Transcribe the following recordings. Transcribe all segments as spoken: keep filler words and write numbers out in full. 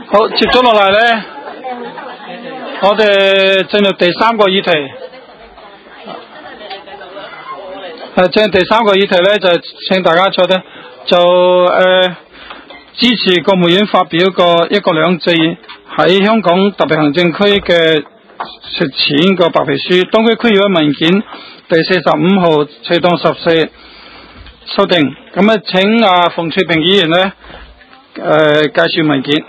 好，接咗落嚟呢，我哋進入第三個議題。誒，進入第三個議題呢，就請大家坐低，就誒、呃、支持國務院發表個一國兩制喺香港特別行政區嘅實踐個白皮書，當區區議會文件第四十五號隨當十四修訂。咁啊，請啊馮翠萍議員呢誒、呃、介紹文件。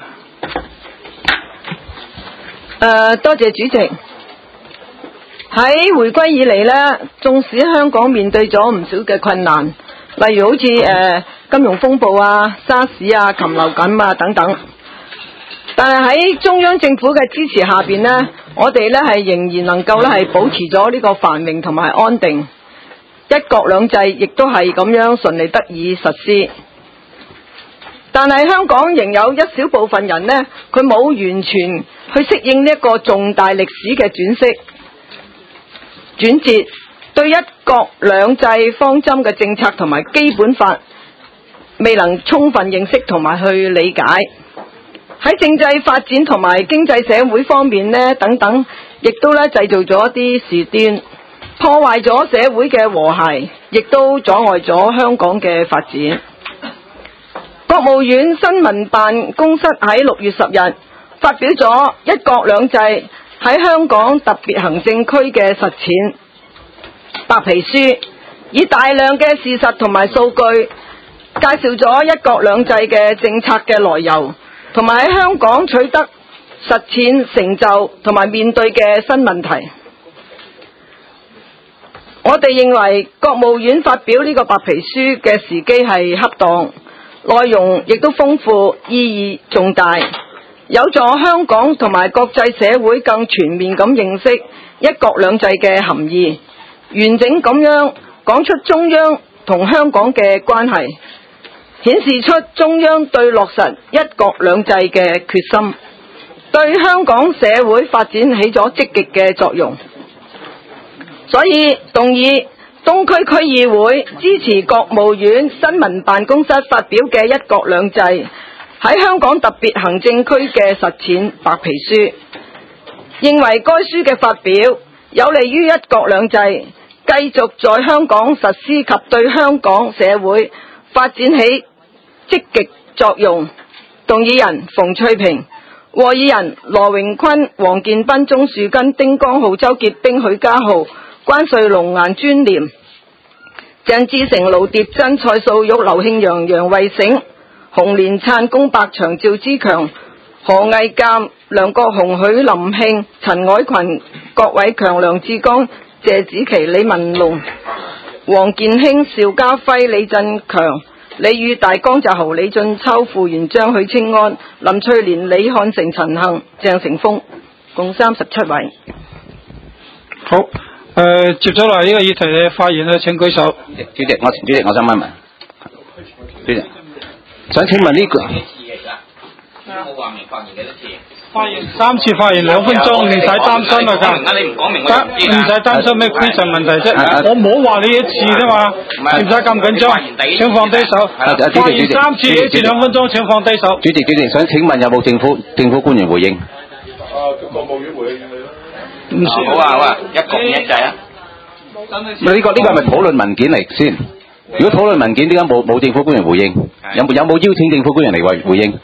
誒、呃，多謝主席。喺回歸以嚟呢，縱使香港面對咗唔少嘅困難，例如好似誒、呃、金融風暴啊、沙士啊、禽流感啊等等，但係喺中央政府嘅支持下邊呢，我哋呢係仍然能夠呢係保持咗呢個繁榮同埋安定，一國兩制亦都係咁樣順利得以實施。但係香港仍有一小部分人呢，佢冇完全去適應呢一個重大歷史嘅轉息轉折，對一國兩制方針嘅政策同埋基本法未能充分認識同埋去理解，喺政制發展同埋經濟社會方面呢等等，亦都咧製造咗一啲事端，破壞咗社會嘅和諧，亦都阻礙咗香港嘅發展。國務院新聞辦公室喺六月十日發表咗一國兩制喺香港特別行政區嘅實踐白皮書，以大量嘅事實同埋數據介紹咗一國兩制嘅政策嘅來由，同埋喺香港取得實踐成就同埋面對嘅新問題。我哋認為國務院發表呢個白皮書嘅時機係恰當，內容亦都豐富，意義重大，有助香港同埋國際社會更全面咁認識一國兩制嘅含義，完整咁樣講出中央同香港嘅關係，顯示出中央對落實一國兩制嘅決心，對香港社會發展起咗積極嘅作用。所以動議東區區議會支持國務院新聞辦公室發表嘅一國兩制喺香港特別行政區嘅實踐白皮書，認為該書嘅發表有利於一國兩制繼續在香港實施及對香港社會發展起積極作用。動議人馮翠萍，和議人羅榮坤、黃建斌、鍾樹根、丁江浩、周潔冰、許家豪、關瑞龍、顏尊廉、鄭志成、盧疊珍、蔡素玉、劉慶陽、楊惠醒、洪連燦、龔伯祥、趙之強、何毅鑑、梁國雄、許林慶、陳凱群、郭偉強、梁志剛、謝子琪、李文龍、黃健興、邵家輝、李振強、李宇大、江澤豪、李俊秋、傅元璋、許清安、林翠蓮、李漢成、陳幸、鄭成峰，共三十七位。 好，誒、呃，接咗嚟呢個議題嘅發言咧，請舉手。 主席，我主席，我想問問，主席，想請問呢、這個。 冇話明發言幾多次？ 發言三次，發言兩分鐘，唔使擔心啊！㗎， 你唔講明我唔知㗎。 唔使擔心咩規則問題啫， 啊、 我冇話你一次啫嘛，唔使咁緊張。請放低手。 啊、 發言三次，一次兩分鐘，請放低手。 主席，主席，想請問有冇政府政府官員回應？ 啊，國務院回應你咯。 唔算。 好啊好啊，一國一制啊。 唔係呢個呢、這個係咪討論文件嚟先？如果討論文件，點解冇冇政府官員回應？有冇有冇邀請政府官員嚟回回應？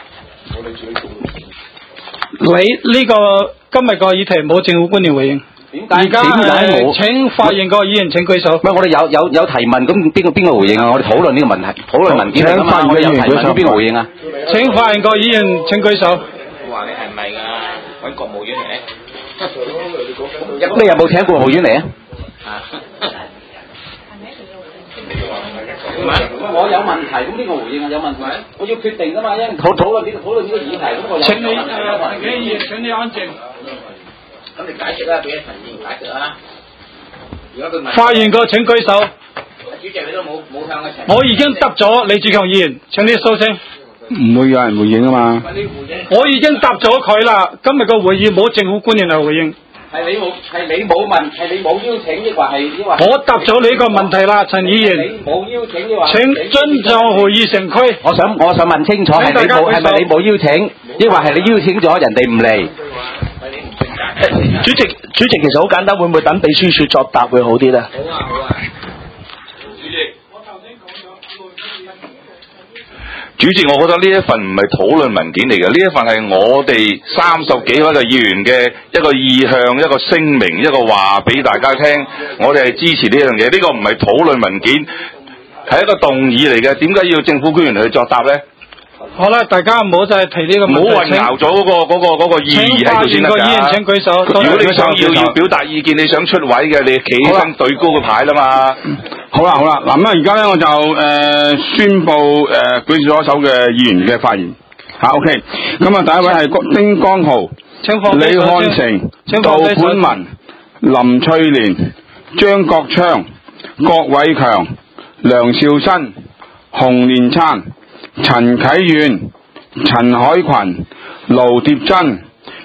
你呢、這個今日個議題冇政府官員回應，而家誒請發言個議員請舉手。 唔係我哋有有有提問，咁邊個邊個回應啊？我哋討論呢個問題，討論文件嚟㗎嘛。我哋有提問，邊個回應啊？ 請發言個議員請舉手。 話你係咪㗎？揾國務院嚟咧？ 你有冇請國務院嚟啊？唔係，我有問題，咁邊個回應啊？有問題，我要決定㗎嘛，因討討論呢個討論呢個議題，咁我有。 請你誒，議員請你安靜。 咁你解釋啦，俾一陳議員解釋啦。如果佢問。 發言個請舉手。 主席你都冇冇向佢陳。 我已經答咗李志強議員，請你收聲。 唔會有人回應啊嘛。 我已經答咗佢啦，今日個會議冇政府官員嚟回應。 係你冇係你冇問係你冇邀請，抑或係抑或？ 我答咗你個問題啦，陳議員。 你冇邀請，抑或？ 請遵照會議程序。 我想我想問清楚係你冇係咪你冇邀請，抑或係你邀請咗人哋唔嚟？ 主席，主席其實好簡單，會唔會等秘書處作答會好啲咧？ 好啊好啊。 主席，主席，我覺得呢一份唔係討論文件嚟嘅，呢一份係我哋三十幾位嘅議員嘅一個意向、一個聲明、一個話俾大家聽，我哋係支持呢樣嘢。呢個唔係討論文件，係一個動議嚟嘅。點解要政府官員去作答呢？ 好啦，大家唔好再提呢個問題。 唔好混淆咗嗰個嗰個嗰個意義喺度先得㗎。 議員請舉手。 如果你想要要表達意見，你想出位嘅，你企起身對高個牌啦嘛。 好啦好啦，嗱咁啊，而家咧我就誒、呃、宣布誒、呃、舉咗手嘅議員嘅發言嚇、啊、，OK。咁啊，第一位係丁江豪、李漢成、杜本文、林翠蓮、張國昌、郭偉強、梁兆新、洪連燦、陳啟遠、陳海群、盧疊珍、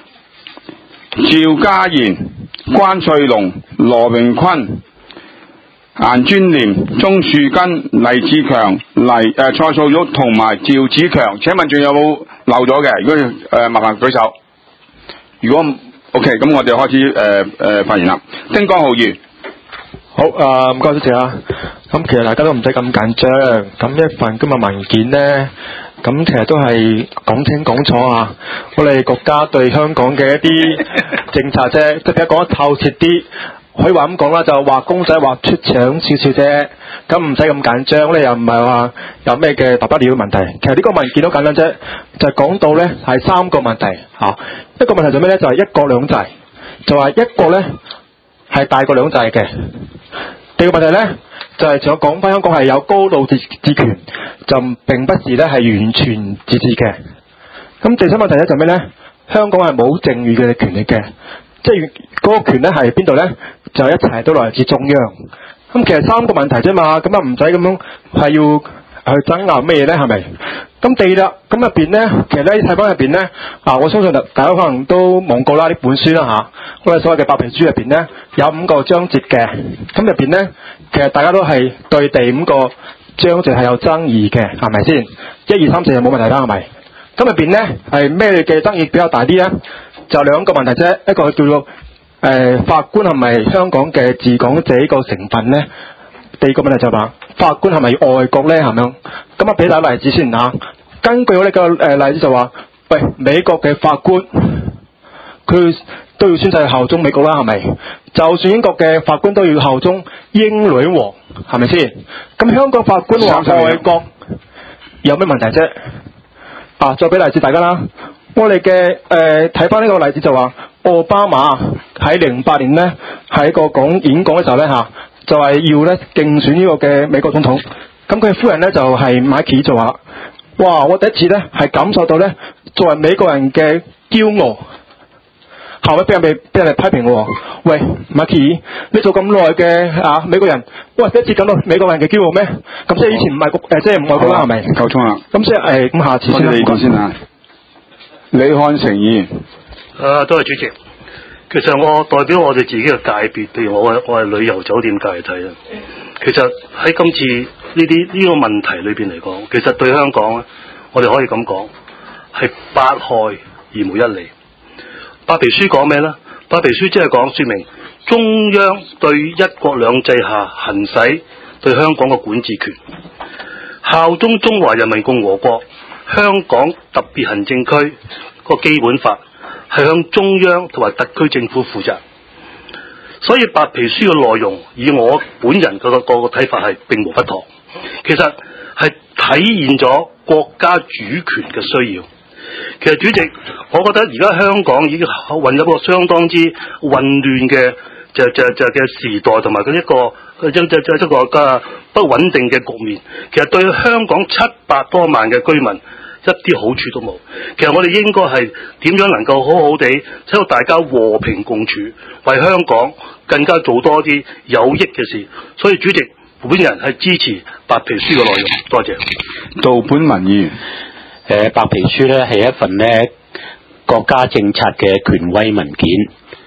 趙家賢、關瑞龍、羅榮坤、顏尊廉、鍾樹根、黎志強、黎誒、呃、蔡素玉同埋趙子強，請問仲有冇漏咗嘅？如果誒、呃、麻煩舉手。如果 OK， 咁我哋開始誒誒、呃、發言啦。丁江豪議員， 好啊，唔該多謝啊。咁其實大家都唔使咁緊張，咁一份今日文件呢，咁其實都係講清講楚啊。我哋國家對香港嘅一啲政策啫，即係比較講得透徹啲。可以話咁講啦，就畫公仔畫出腸少少啫，咁唔使咁緊張咧，又唔係話有咩嘅大不了嘅問題。其實呢個文件都簡單啫，就係、是、講到咧係三個問題嚇、啊。一個問題就咩咧？就係、是、一國兩制，就話一國咧係大過兩制嘅。第二個問題咧就係仲有講翻香港係有高度自治權，就並不是咧係完全自治嘅。咁第三個問題咧就咩咧？香港係冇剩餘嘅權力嘅。即係嗰個權咧係邊度咧？就一齊都來自中央。咁其實三個問題啫嘛，咁啊唔使咁樣係要去爭拗咩嘢咧？係咪？咁第二啦，咁入邊咧，其實咧睇翻入邊咧，啊我相信大家可能都望過啦呢本書啦嚇、啊。我哋所謂嘅白皮書入邊咧有五個章節嘅，咁入邊咧其實大家都係對第五個章節係有爭議嘅，係咪先？一二三四就冇問題啦，係咪？咁入邊咧係咩嘅爭議比較大啲咧？就兩個問題啫，一個叫做誒、呃、法官係咪香港嘅治港者個成分咧？第二個問題就話法官係咪外國咧？係咪？咁啊俾大例子先嚇。根據我哋個誒例子就話，喂美國嘅法官佢都要宣誓效忠美國啦，係咪？就算英國嘅法官都要效忠英女王，係咪先？咁香港法官話外國有咩問題啫？啊，再俾例子大家啦。我哋嘅誒睇翻呢個例子就話，奧巴馬喺零八年咧喺一個講演講嘅時候咧嚇，就係、是、要咧競選呢個嘅美國總統。咁佢夫人咧就係麥琪就話：哇！我第一次咧係感受到咧作為美國人嘅驕傲。後尾俾人哋俾人哋批評喎，喂麥琪，你做咁耐嘅啊美國人，喂第一次感到美國人嘅驕傲咩？咁即係以前唔係國誒，即係唔外國啦，係咪？ 夠鐘啦。 咁即係誒，咁下次先啦。 你講先啊。李漢成議員， 啊，多謝主席。其實我代表我哋自己嘅界別，譬如我係我係旅遊酒店界嚟睇啊。其實喺今次呢啲呢個問題裏邊嚟講，其實對香港咧，我哋可以咁講係百害而無一利。白皮書講咩咧？白皮書即係講說明中央對一國兩制下行使對香港嘅管治權，效忠中華人民共和國香港特別行政區個基本法，係向中央同埋特區政府負責。所以白皮書嘅內容，以我本人個個個睇法係並無不妥。其實係體現咗國家主權嘅需要。其實主席，我覺得而家香港已經混入一個相當之混亂嘅就就就嘅時代，同埋佢一個一一一個嘅不穩定嘅局面。其實對香港七百多萬嘅居民一啲好處都冇。其實我哋應該係點樣能夠好好地使到大家和平共處，為香港更加做多啲有益嘅事。所以主席本人係支持白皮書嘅內容。多謝。 杜本文議員。 誒白皮書咧係一份咧國家政策嘅權威文件，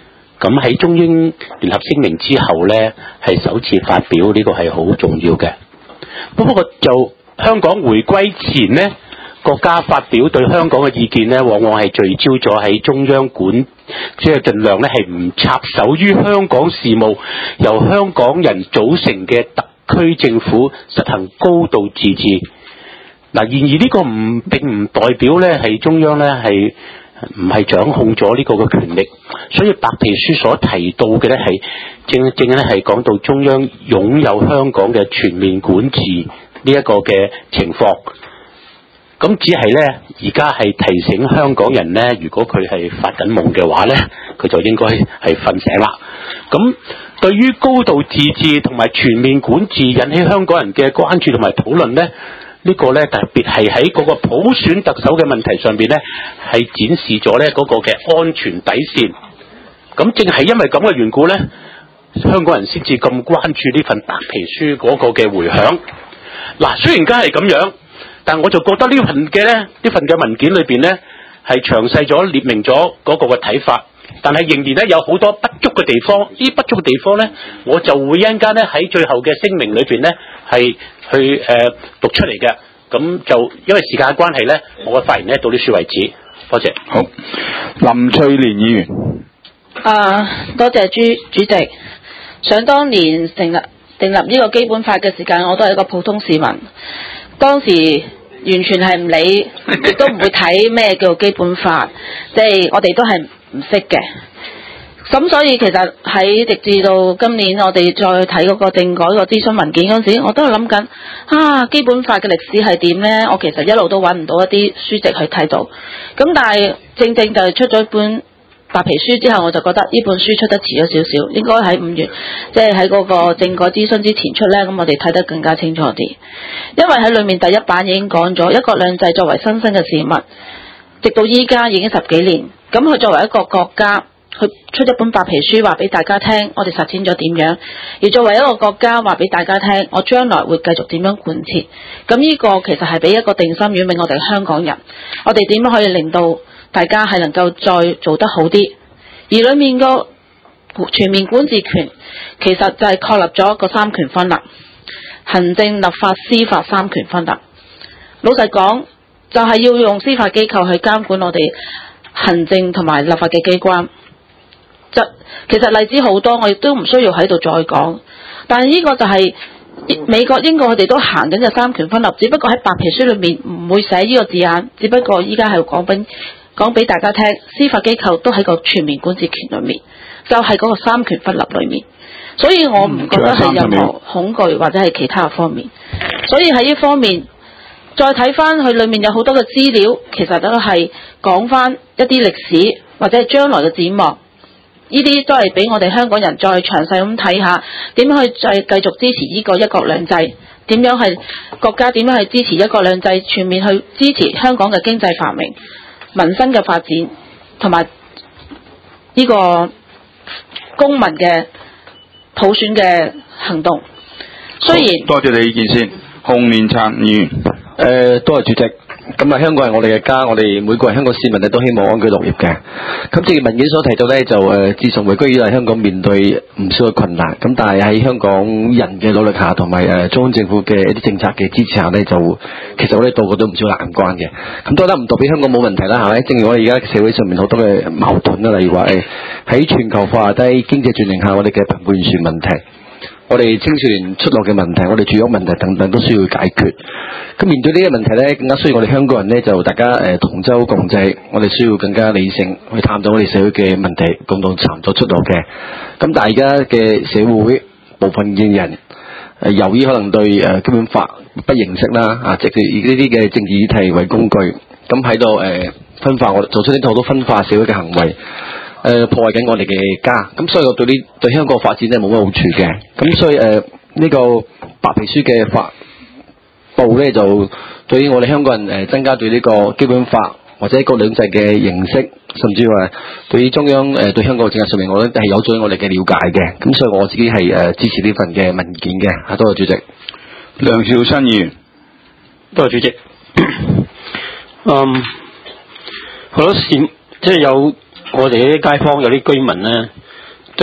咁喺中英聯合聲明之後咧，係首次發表，呢、這個係好重要嘅。不過就香港回歸前咧，國家發表對香港嘅意見咧，往往係聚焦咗喺中央管，即係盡量咧係唔插手於香港事務，由香港人組成嘅特區政府實行高度自治。嗱，然而呢個唔並唔代表咧係中央咧係唔係掌控咗呢個嘅權力，所以白皮書所提到嘅咧係正正咧係講到中央擁有香港嘅全面管治呢一個嘅情況。咁只係咧，而家係提醒香港人咧，如果佢係發緊夢嘅話咧，佢就應該係瞓醒啦。咁對於高度自治同埋全面管治引起香港人嘅關注同埋討論咧，呢個咧特別係喺嗰個普選特首嘅問題上邊咧，係展示咗咧嗰個嘅安全底線。咁正係因為咁嘅緣故咧，香港人先至咁關注呢份白皮書嗰個嘅回響。嗱，雖然梗係咁樣。但我就覺得呢份嘅咧，呢份嘅文件裏邊咧，係詳細咗列明咗嗰個嘅睇法，但係仍然咧有好多不足嘅地方。呢不足嘅地方咧，我就會一陣間咧喺最後嘅聲明裏邊咧係去誒、呃、讀出嚟嘅。咁就因為時間嘅關係咧，我嘅發言咧到呢處為止。多謝。 好，林翠蓮議員。 啊，多謝朱主席。想當年成立訂立呢個基本法嘅時間，我都係一個普通市民。當時完全係唔理，亦都唔會睇咩叫基本法，即係我哋都係唔識嘅。咁所以其實喺直至到今年我哋再睇嗰個政改個諮詢文件嗰陣時，我都係諗緊啊基本法嘅歷史係點呢？我其實一路都揾唔到一啲書籍去睇到。咁但係正正就係出咗一本白皮書之後，我就覺得呢本書出得遲咗少少，應該喺五月，即係喺嗰個政改諮詢之前出呢，咁我哋睇得更加清楚啲。因為喺裏面第一版已經講咗一國兩制作為新生嘅事物，直到依家已經十幾年。咁佢作為一個國家，佢出一本白皮書話俾大家聽，我哋實踐咗點樣；而作為一個國家話俾大家聽，我將來會繼續點樣貫徹。咁呢個其實係俾一個定心丸俾我哋香港人，我哋點樣可以令到大家係能夠再做得好啲。而裏面個全面管治權其實就係確立咗一個三權分立，行政、立法、司法三權分立。老實講，就係要用司法機構去監管我哋行政同埋立法嘅機關。其實例子好多，我亦都唔需要喺度再講。但係呢個就係美國、英國佢哋都行緊嘅三權分立，只不過喺白皮書裏面唔會寫呢個字眼，只不過依家係講俾講俾大家聽，司法機構都喺個全面管治權裏面，就係、是、嗰個三權分立裏面。所以我唔覺得係任何恐懼或者係其他方面。所以喺呢方面，再睇翻佢裏面有好多嘅資料，其實都係講翻一啲歷史或者係將來嘅展望。呢啲都係俾我哋香港人再詳細咁睇下，點樣去再繼續支持呢個一國兩制，點樣係國家點樣去支持一國兩制，全面去支持香港嘅經濟繁榮、民生嘅發展，同埋呢個公民嘅普選嘅行動。雖然多謝你意見先，洪連燦議員。 誒，多謝主席。咁啊，香港係我哋嘅家，我哋每個人香港市民咧都希望安居樂業嘅。咁正如文件所提到咧，就誒、呃，自從回歸以來，香港面對唔少嘅困難。咁但係喺香港人嘅努力下，同埋誒中央政府嘅一啲政策嘅支持下咧，就其實我哋度過都唔少難關嘅。咁當然唔代表香港冇問題啦，係咪？正如我哋而家社會上面好多嘅矛盾啦，例如話誒喺全球化低經濟轉型下，我哋嘅貧富懸殊問題。我哋青少年出路嘅問題，我哋住屋問題等等都需要解決。咁面對呢個問題咧，更加需要我哋香港人咧就大家誒、呃、同舟共濟，我哋需要更加理性去探討我哋社會嘅問題，共同尋找出路嘅。咁但係而家嘅社會部分嘅人誒、呃，由於可能對誒、呃、基本法不認識啦，啊，即係以呢啲嘅政治議題為工具，咁喺度誒分化我哋，做出啲好多分化社會嘅行為。誒、呃、破壞緊我哋嘅家，咁所以我對呢對香港發展咧冇乜好處嘅，咁所以誒呢、呃這個白皮書嘅發布咧就對於我哋香港人誒、呃、增加對呢個基本法或者一國兩制嘅認識，甚至話對於中央誒、呃、對香港嘅政策上面，我覺得係有助於我哋嘅了解嘅，咁所以我自己係誒、呃、支持呢份嘅文件嘅。啊，多謝主席。 梁兆新議員。 多謝主席。嗯，好多市即係有。我哋啲街坊有啲居民咧，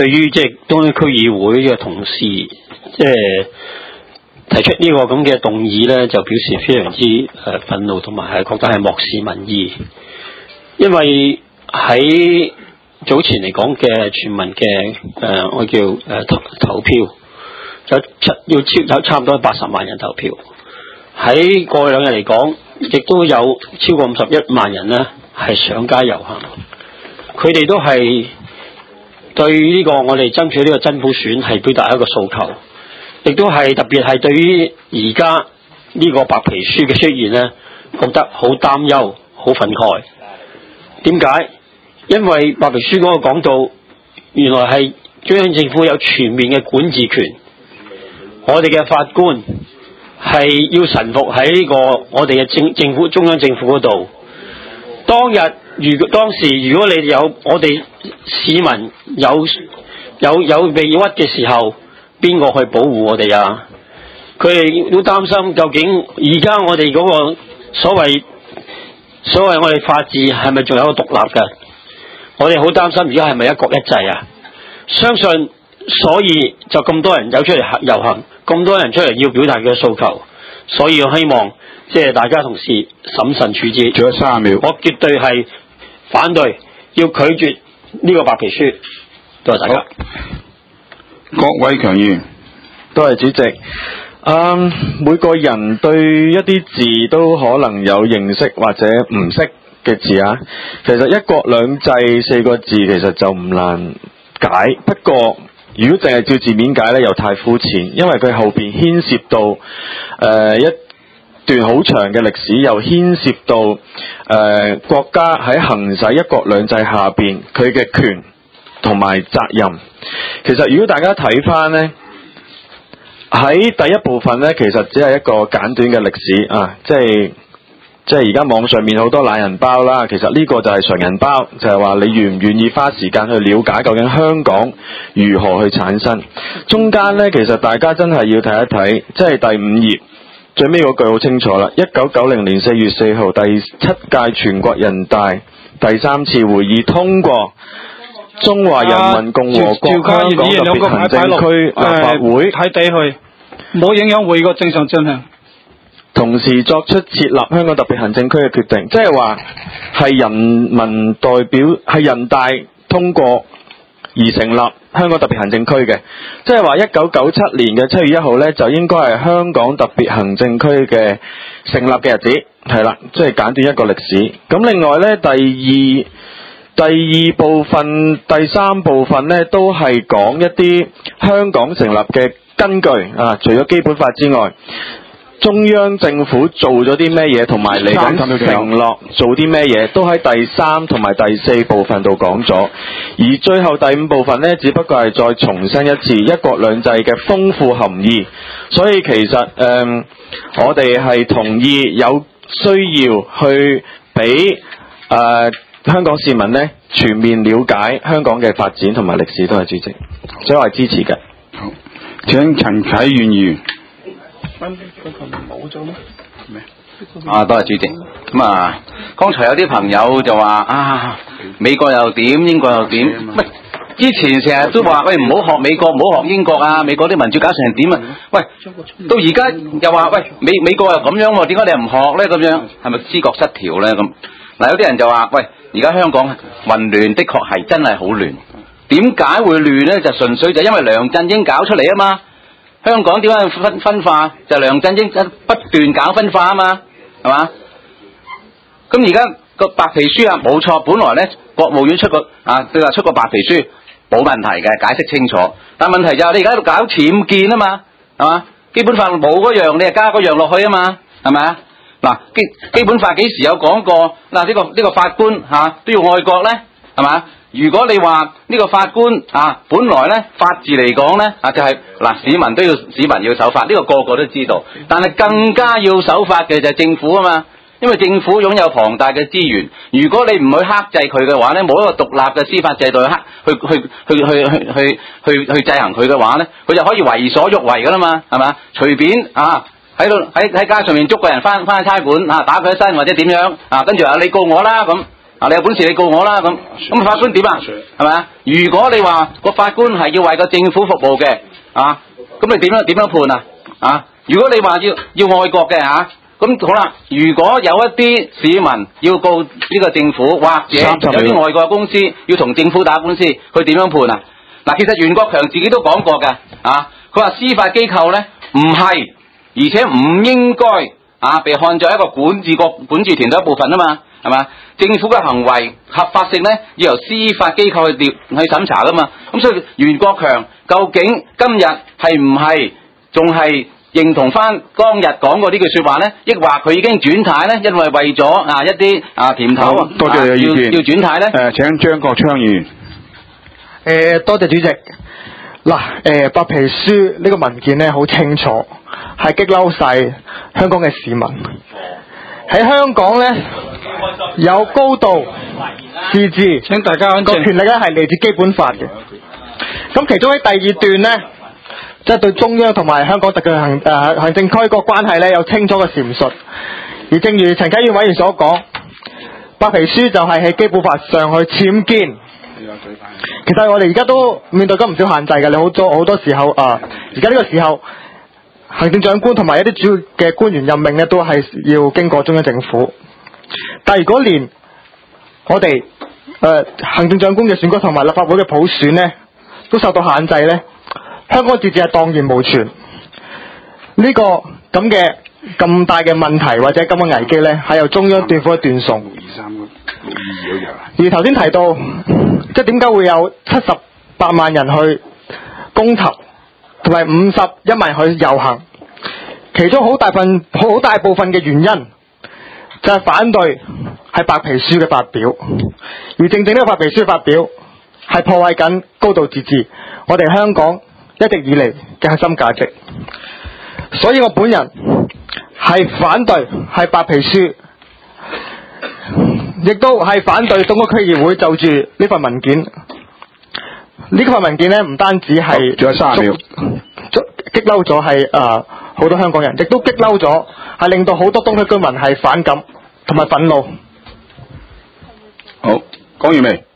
對於即係東區區議會嘅同事，即係提出呢個咁嘅動議咧，就表示非常之誒憤怒，同埋係覺得係漠視民意。因為喺早前嚟講嘅全民嘅誒，我叫誒投投票，有七要超有差唔多八十萬人投票。喺過去兩日嚟講，亦都有超過五十一萬人咧係上街遊行。佢哋都係對呢個我哋爭取呢個真普選係表達一個訴求，亦都係特別係對於而家呢個白皮書嘅出現咧，覺得好擔憂、好憤慨。點解？因為白皮書嗰個講到，原來係中央政府有全面嘅管治權，我哋嘅法官係要臣服喺呢個我哋嘅政政府中央政府嗰度。當日如果當時如果你有我哋市民有有有被屈嘅時候，邊個去保護我哋啊？佢哋都擔心究竟而家我哋嗰個所謂所謂我哋法治係咪仲有一個獨立嘅？我哋好擔心而家係咪一國一制啊？相信所以就咁多人走出嚟遊行，咁多人出嚟要表達佢嘅訴求，所以我希望即係大家同事審慎處置。 仲有三十秒，我絕對係反對，要拒絕呢個白皮書。多謝大家。 郭偉強議員， 多謝主席。嗯，每個人對一啲字都可能有認識或者唔識嘅字啊。其實一國兩制四個字其實就唔難解，不過如果淨係照字面解咧，又太膚淺，因為佢後邊牽涉到誒、呃、一段好長嘅歷史，又牽涉到誒、呃、國家喺行使一國兩制下邊佢嘅權同埋責任。其實如果大家睇翻呢，喺第一部分呢，其實只係一個簡短嘅歷史啊，即係即係而家網上面好多懶人包啦，其實呢個就係常人包，就係話你願唔願意花時間去了解究竟香港如何去產生。中間呢，其實大家真係要睇一睇，即係第五頁最尾嗰句好清楚啦。一九九零年四月四號，第七屆全國人大第三次會議通過中華人民共和國香港特別行政區立法會睇地去，冇影響會議個正常進行。 同時作出設立香港特別行政區嘅決定，即係話係人民代表係人大通過而成立香港特別行政區嘅，即係話一九九七年嘅七月一號呢，就應該係香港特別行政區嘅成立嘅日子，係啦，即係簡短一個歷史。咁另外呢，第二第二部分、第三部分呢，都係講一啲香港成立嘅根據啊，除咗基本法之外，中央政府做咗啲咩嘢，同埋嚟緊承諾做啲咩嘢，都喺第三同埋第四部分度講咗。而最後第五部分呢，只不過係再重申一次一國兩制嘅豐富含義。所以其實誒、呃，我哋係同意有需要去俾誒、呃、香港市民呢全面了解香港嘅發展同埋歷史。都係主席，所以我係支持嘅。 好，請陳啟遠議員。 啊，多謝主席。咁啊，剛才有啲朋友就話啊，美國又點，英國又點？喂，之前成日都話喂，唔好學美國，唔好學英國啊！美國啲民主搞成點啊？喂，到而家又話喂，美美國又咁樣喎，點解你又唔學咧？咁樣係咪思覺失調咧？咁嗱，有啲人就話喂，而家香港混亂，的確係真係好亂。點解會亂咧？就純粹就因為梁振英搞出嚟啊嘛。香港點解分分化？就係梁振英不斷搞分化啊嘛，係嘛？咁而家個白皮書啊，冇錯，本來咧國務院出個啊，佢話出個白皮書冇問題嘅，解釋清楚。但問題就係你而家喺度搞僭建啊嘛，係嘛？基本法冇嗰樣，你係加嗰樣落去啊嘛，係咪啊？嗱，基基本法幾時有講過嗱？呢個呢個法官嚇都要愛國咧，係嘛？如果你話呢個法官啊，本來咧法治嚟講咧啊，就係、是、嗱市民都要市民要守法，呢、這個個個都知道。但係更加要守法嘅就係政府啊嘛，因為政府擁有龐大嘅資源。如果你唔去克制佢嘅話咧，冇一個獨立嘅司法制度去克去去去去去去去去制衡佢嘅話咧，佢就可以為所欲為噶啦嘛，係嘛？隨便啊喺度喺喺街上面捉個人翻翻去差館啊，打佢一身或者點樣啊，跟住話你告我啦咁。 啊，你有本事你告我啦咁，咁法官點啊？係咪啊？如果你話個法官係要為個政府服務嘅啊，咁你點樣點樣判啊？啊，如果你話要要愛國嘅嚇，咁、啊、好啦。如果有一啲市民要告呢個政府，或者有啲外國公司要同政府打官司，佢點樣判啊？嗱，其實袁國強自己都講過嘅啊，佢話司法機構咧唔係，而且唔應該啊被看作一個管治國管治團隊一部分啊嘛，係嘛？政府嘅行為合法性咧要由司法機構去調去審查噶嘛，咁所以袁國強究竟今日係唔係仲係認同翻當日講過呢句説話咧，抑或佢已經轉軚咧？因為為咗啊一啲啊甜頭啊， 多謝你嘅意見。 要要轉軚咧？誒、 呃，請張國昌議員。 誒、呃，多謝主席。嗱，誒、呃，白皮書呢個文件咧好清楚，係激嬲晒香港嘅市民。喺香港咧有高度自治， 請大家安靜。 個權力咧係嚟自基本法嘅。咁其中喺第二段咧，即係對中央同埋香港特區行誒、呃、行政區個關係咧有清楚嘅闡述。而正如陳啟遠委員所講，白皮書就係喺基本法上去僭建。其實我哋而家都面對緊唔少限制嘅，你好多好多時候啊，而家呢個時候，行政長官同埋一啲主要嘅官員任命咧，都係要經過中央政府。但係如果連我哋誒、呃、行政長官嘅選舉同埋立法會嘅普選咧，都受到限制咧，香港自治係蕩然無存。呢、這個咁嘅咁大嘅問題或者咁嘅危機咧，係由中央斷府斷送。而頭先提到，即係點解會有七十八萬人去公投，同埋五十一萬人去遊行？其中好大份、好大部分嘅原因就係反對係白皮書嘅發表，而正正呢個白皮書嘅發表係破壞緊高度自治，我哋香港一直以嚟嘅核心價值。所以我本人係反對係白皮書。亦都係反對東區區議會就住呢份文件，呢份文件咧唔單止係仲有三十秒， 激嬲咗係誒好多香港人，亦都激嬲咗係令到好多東區居民係反感同埋憤怒。 好，講完未？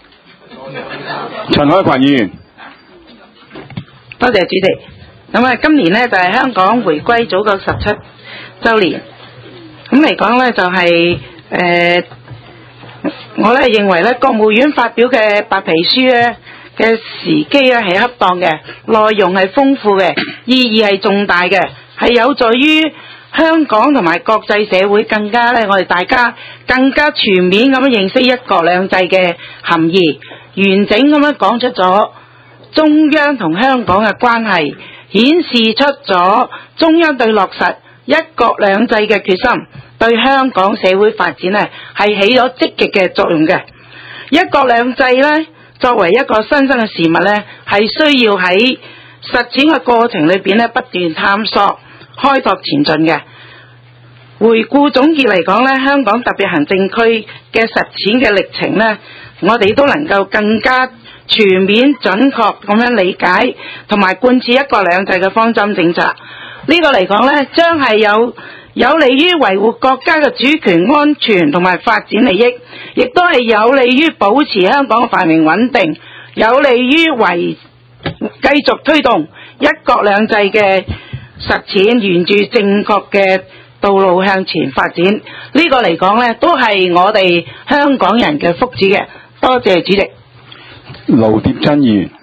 陳海群議員， 多謝主席。咁啊，今年呢就係、是、香港回歸祖國十七週年，咁嚟講咧就係、是、誒。呃我咧認為咧，國務院發表嘅白皮書咧嘅時機咧係恰當嘅，內容係豐富嘅，意義係重大嘅，係有助於香港同埋國際社會更加咧，我哋大家更加全面咁樣認識一國兩制嘅含義，完整咁樣講出咗中央同香港嘅關係，顯示出咗中央對落實一國兩制嘅決心。對香港社會發展咧係起咗積極嘅作用嘅。一國兩制咧作為一個新生嘅事物咧，係需要喺實踐嘅過程裏邊咧不斷探索、開拓前進嘅。回顧總結嚟講咧，香港特別行政區嘅實踐嘅歷程咧，我哋都能夠更加全面準確咁樣理解同埋貫徹一國兩制嘅方針政策。呢個嚟講咧，將係有有利於維護國家嘅主權安全同埋發展利益，亦都係有利於保持香港嘅繁榮穩定，有利於維繼續推動一國兩制嘅實踐，沿住正確嘅道路向前發展。呢、這個嚟講呢，都係我哋香港人嘅福祉嘅。多謝主席。 盧蝶珍議員。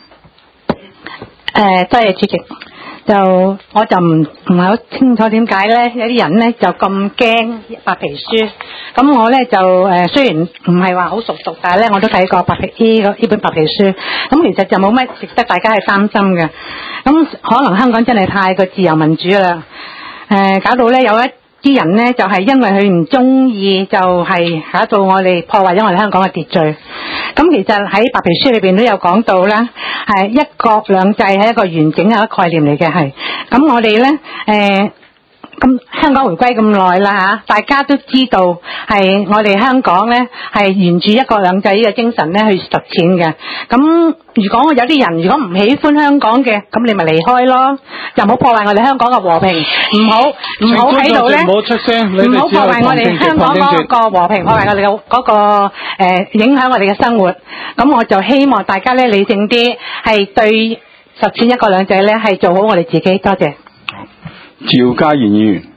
誒，多謝主席。就我就唔唔係好清楚點解咧，有啲人咧就咁驚白皮書。咁我咧就誒、呃、雖然唔係話好熟讀，但係咧我都睇過白皮呢個呢本白皮書。咁其實就冇乜值得大家去擔心嘅。咁可能香港真係太過自由民主啦。誒、呃，搞到咧有一啲人咧就係、是、因為佢唔中意，就係搞到我哋破壞咗我哋香港嘅秩序。咁其實喺白皮書裏邊都有講到啦，係一國兩制係一個完整嘅一個概念嚟嘅，係。咁我哋咧誒咁香港回歸咁耐啦嚇，大家都知道係我哋香港咧係沿住一國兩制呢個精神咧去實踐嘅。咁如果有啲人如果唔喜歡香港嘅，咁你咪離開咯，就唔好破壞我哋香港嘅和平，唔好唔好喺度咧， 唔好出聲，你唔好哋只係破壞我哋旁聽香港嗰旁聽住個和平，破壞我哋嘅嗰個誒、呃、影響我哋嘅生活。咁我就希望大家咧理性啲，係對實踐一國兩制咧係做好我哋自己。多謝。 趙家賢議員。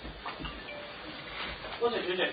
多謝主席。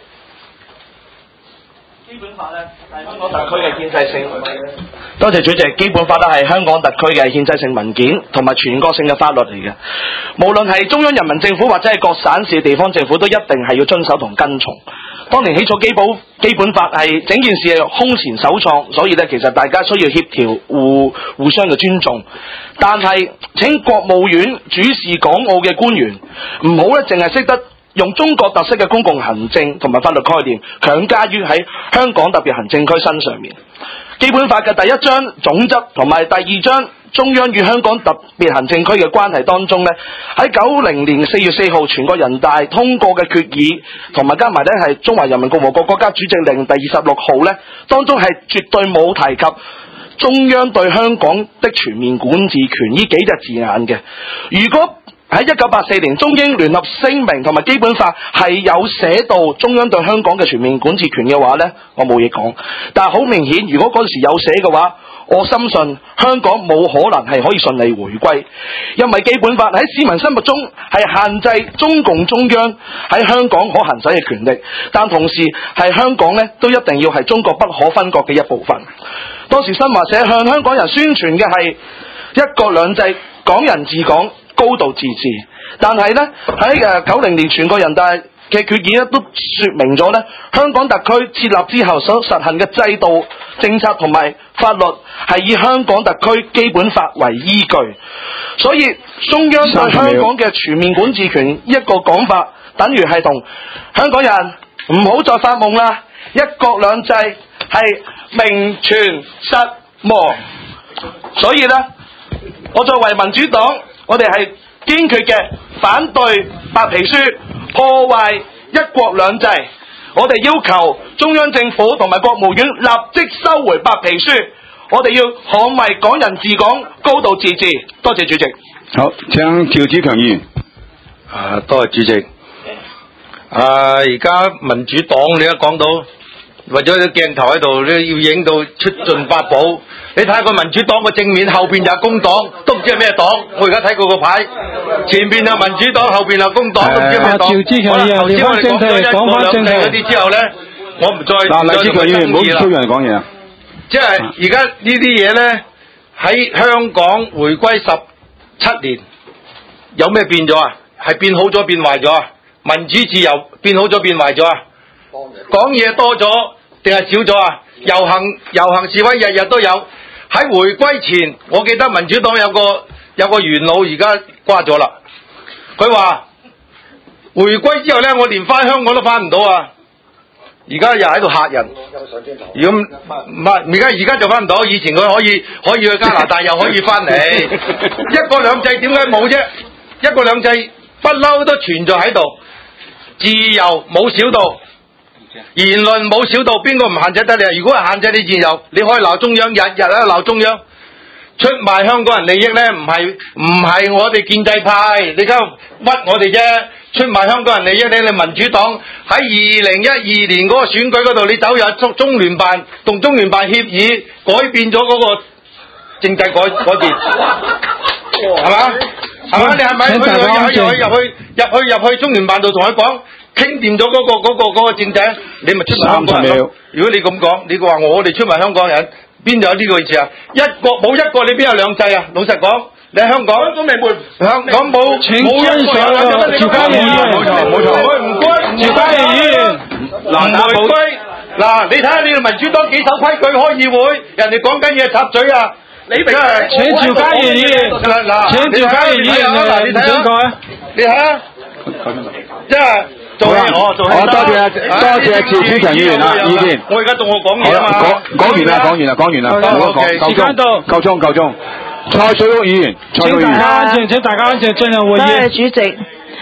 基本法咧係香港特區嘅憲制性。多謝主席。基本法咧係香港特區嘅憲制性文件同埋全國性嘅法律嚟嘅。無論係中央人民政府或者係各省市地方政府，都一定係要遵守同跟從。當年起草基本基本法係整件事係空前首創，所以咧其實大家需要協調互互相嘅尊重。但係請國務院主事港澳嘅官員唔好咧淨係識得用中國特色嘅公共行政同埋法律概念強加於喺香港特別行政區身上面。基本法嘅第一章總則同埋第二章中央與香港特別行政區嘅關係當中呢，喺九零年四月四號全國人大通過嘅決議，同埋加埋呢係中華人民共和國國家主席令第二十六號呢，當中係絕對冇提及中央對香港的全面管治權呢幾隻字眼嘅。如果喺一九八四年中英聯合聲明同埋基本法係有寫到中央對香港嘅全面管治權嘅話呢，我冇嘢講。但係好明顯，如果嗰時有寫嘅話，我深信香港冇可能係可以順利回歸，因為基本法喺市民心目中係限制中共中央喺香港可行使嘅權力，但同時係香港呢都一定要係中國不可分割嘅一部分。當時新華社向香港人宣傳嘅係一國兩制、港人治港、高度自治，但係呢，喺誒九零年全國人大嘅決議咧都說明咗呢，香港特區設立之後所實行嘅制度、政策同埋法律係以香港特區基本法為依據，所以中央對香港嘅全面管治權一個講法，等於係同香港人唔好再發夢啦，一國兩制係名存實亡。所以呢，我作為民主黨，我哋係堅決嘅反對白皮書破壞一國兩制，我哋要求中央政府同埋國務院立即收回白皮書，我哋要捍衛港人治港、高度自治。多謝主席。 好，請趙子強議員。 啊，多謝主席。啊，而家民主黨你一講到，為咗個鏡頭喺度，你要影到出盡法寶。你睇下個民主黨個正面後邊有工黨，都唔知係咩黨。我而家睇過個牌，前邊有民主黨，後邊有工黨，都唔知咩黨。 趙之強議員， 頭先我哋講咗一國兩制嗰啲之後咧，我唔再嗱，黎志強議員唔好超人講嘢啊！ 即係而家呢啲嘢咧，喺香港回歸十七年，有咩變咗啊？係變好咗變壞咗啊？民主自由變好咗變壞咗啊？講嘢多咗定係少咗啊？遊行遊行示威日日都有。喺回歸前，我記得民主黨有個有個元老而家瓜咗啦。佢話回歸之後咧，我連翻香港都翻唔到啊！而家又喺度嚇人。如果唔係，而家而家就翻唔到。以前佢可以可以去加拿大，又可以翻嚟。一國兩制點解冇啫？一國兩制不嬲都存在喺度，自由冇少到。言論冇少到，邊個唔限制得你啊？如果係限制你自由，你可以鬧中央，日日喺度鬧中央，出賣香港人利益咧，唔係唔係我哋建制派，你而家屈我哋啫，出賣香港人利益咧，你民主黨喺二零一二年嗰個選舉嗰度，你走入中中聯辦同中聯辦協議，改變咗嗰個政制改改變，係嘛？係嘛？你係咪去去去入去入去入去入去中聯辦度同佢講？傾掂咗嗰個嗰、嗰個嗰、嗰個政制，你咪出賣香港人咯。如果你咁講，你話我哋出賣香港人，邊度有呢個意思啊？一國冇一國，你邊有兩制啊？老實講，你喺香港都未沒香港冇冇一國兩制。趙家賢議員，冇錯冇錯，唔該，趙家賢議員，唔回歸嗱，你睇下你哋民主黨幾守規矩開議會，人哋講緊嘢插嘴啊！你真係請趙家賢議員，嗱，請趙家賢議員嚟，你睇下， 你睇下，即係。做戲我做戲， 好多謝多謝趙子強議員啊意見。 我而家到我講嘢啊嘛。 講講完啦，講完啦，講完啦，冇得講，夠鐘，夠鐘，夠鐘。蔡水屋議員，蔡水議員。 請大家安靜，請大家安靜進入會議。 多謝主席。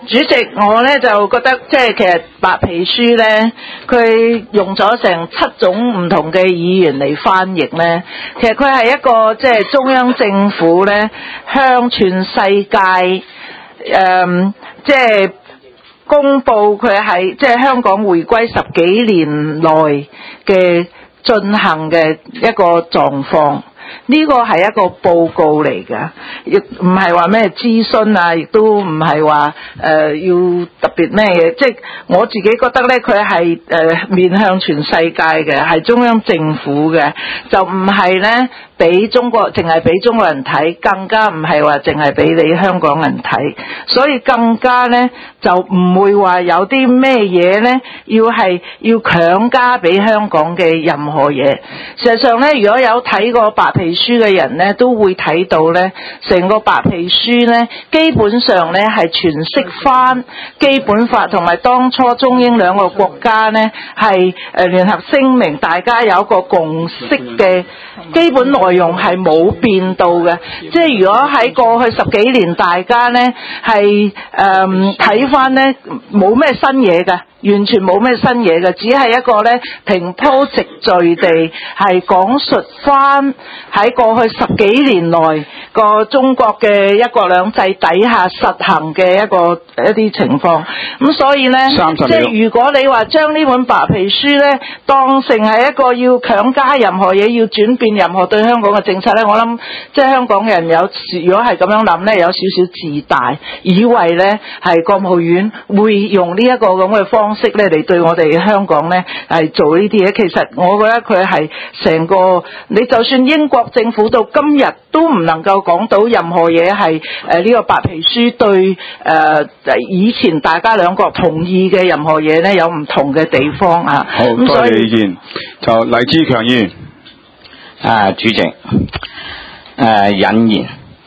主席，我咧就覺得即係其實白皮書咧，佢用咗成七種唔同嘅語言嚟翻譯咧，其實佢係一個即係中央政府咧向全世界誒、嗯、即係公佈佢係即係香港回歸十幾年內嘅進行嘅一個狀況。呢個係一個報告嚟㗎，亦唔係話咩諮詢啊，亦都唔係話誒要特別咩嘢，即係我自己覺得咧，佢係誒面向全世界嘅，係中央政府嘅，就唔係咧俾中國淨係俾中國人睇，更加唔係話淨係俾你香港人睇，所以更加咧就唔會話有啲咩嘢咧要係要強加俾香港嘅任何嘢。事實上咧，如果有睇過白皮書嘅人咧，都會睇到咧，成個白皮書咧，基本上咧係詮釋翻基本法同埋當初中英兩個國家咧係誒聯合聲明，大家有一個共識嘅基本內容係冇變到嘅。即係如果喺過去十幾年，大家咧係誒睇翻咧冇咩新嘢嘅。完全冇咩新嘢嘅，只係一個咧平鋪直敘地係講述翻喺過去十幾年內個中國嘅一國兩制底下實行嘅一個一啲情況。咁所以咧，即係如果你話將呢本白皮書咧當成係一個要強加任何嘢，要轉變任何對香港嘅政策咧，我諗即係香港人有如果係咁樣諗咧，有少少自大，以為咧係國務院會用呢一個咁嘅方式咧嚟對我哋香港咧係做呢啲嘢。其實我覺得佢係成個，你就算英國政府到今日都唔能夠講到任何嘢係誒呢個白皮書對誒、呃、以前大家兩國同意嘅任何嘢咧有唔同嘅地方啊。 好，多謝意見。就黎志強議員。 啊，主席，誒、呃、引言，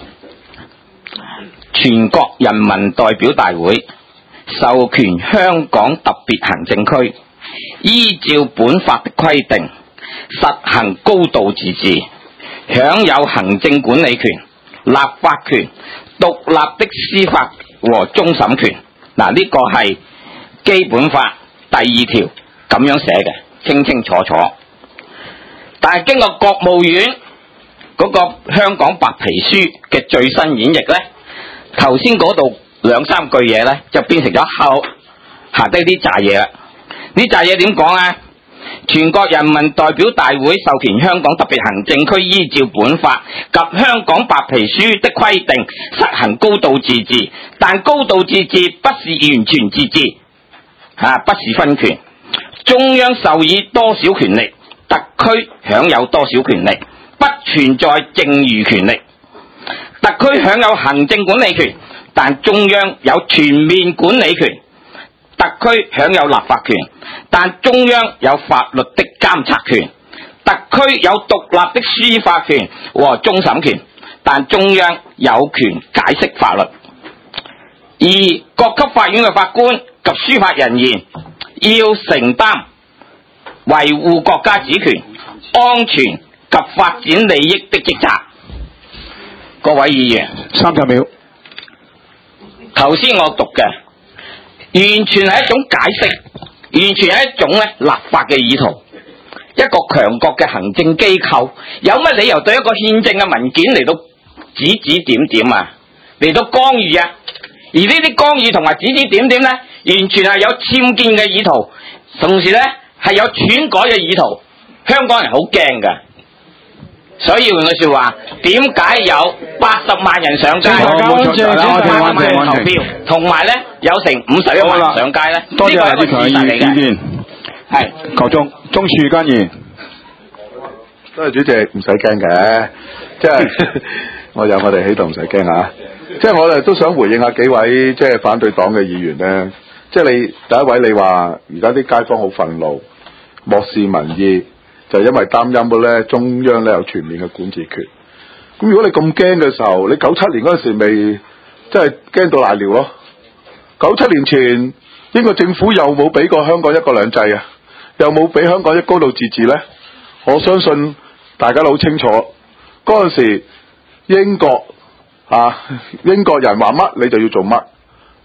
全國人民代表大會授權香港特別行政區依照本法的規定實行高度自治，享有行政管理權、立法權、獨立的司法和終審權。嗱，呢個係基本法第二條咁樣寫嘅，清清楚楚。但係經過國務院嗰個香港白皮書嘅最新演繹呢，頭先嗰度兩三句嘢呢，就變成咗後下低啲雜嘢啦。呢雜嘢點講啊？全國人民代表大會授權香港特別行政區依照本法及香港白皮書的規定實行高度自治，但高度自治不是完全自治，啊，不是分權。中央授予多少權力，特區享有多少權力，不存在剩餘權力。特區享有行政管理權，但中央有全面管理權。特區享有立法權，但中央有法律的監察權。特區有獨立的司法權和終審權，但中央有權解釋法律。而各級法院嘅法官及司法人員要承擔維護國家主權、安全及發展利益的職責。各位議員， 三十秒。 頭先我讀嘅完全係一種解釋，完全係一種咧立法嘅意圖。一個強國嘅行政機構有乜理由對一個憲政嘅文件嚟到指指點點啊，嚟到干預啊？而呢啲干預同埋指指點點咧，完全係有僭建嘅意圖，同時咧係有篡改嘅意圖。香港人好驚㗎，所以換句說話，點解有八十萬人上街，八萬人投票，同埋咧有成五十一萬人上街咧？ 多謝黎志強嘅意見。 係求中鍾樹根議員。 多謝主席，唔使驚嘅，即係我有我哋喺度，唔使驚啊！即係我哋都想回應下幾位即係反對黨嘅議員咧。即係你第一位，你話而家啲街坊好憤怒，漠視民意，就因為擔憂咧中央咧有全面嘅管治權。咁如果你咁驚嘅時候，你九七年嗰陣時咪即係驚到瀨尿咯？九七年前英國政府又冇俾過香港一國兩制啊，又冇俾香港一高度自治咧。我相信大家都好清楚，嗰陣時英國啊英國人話乜你就要做乜，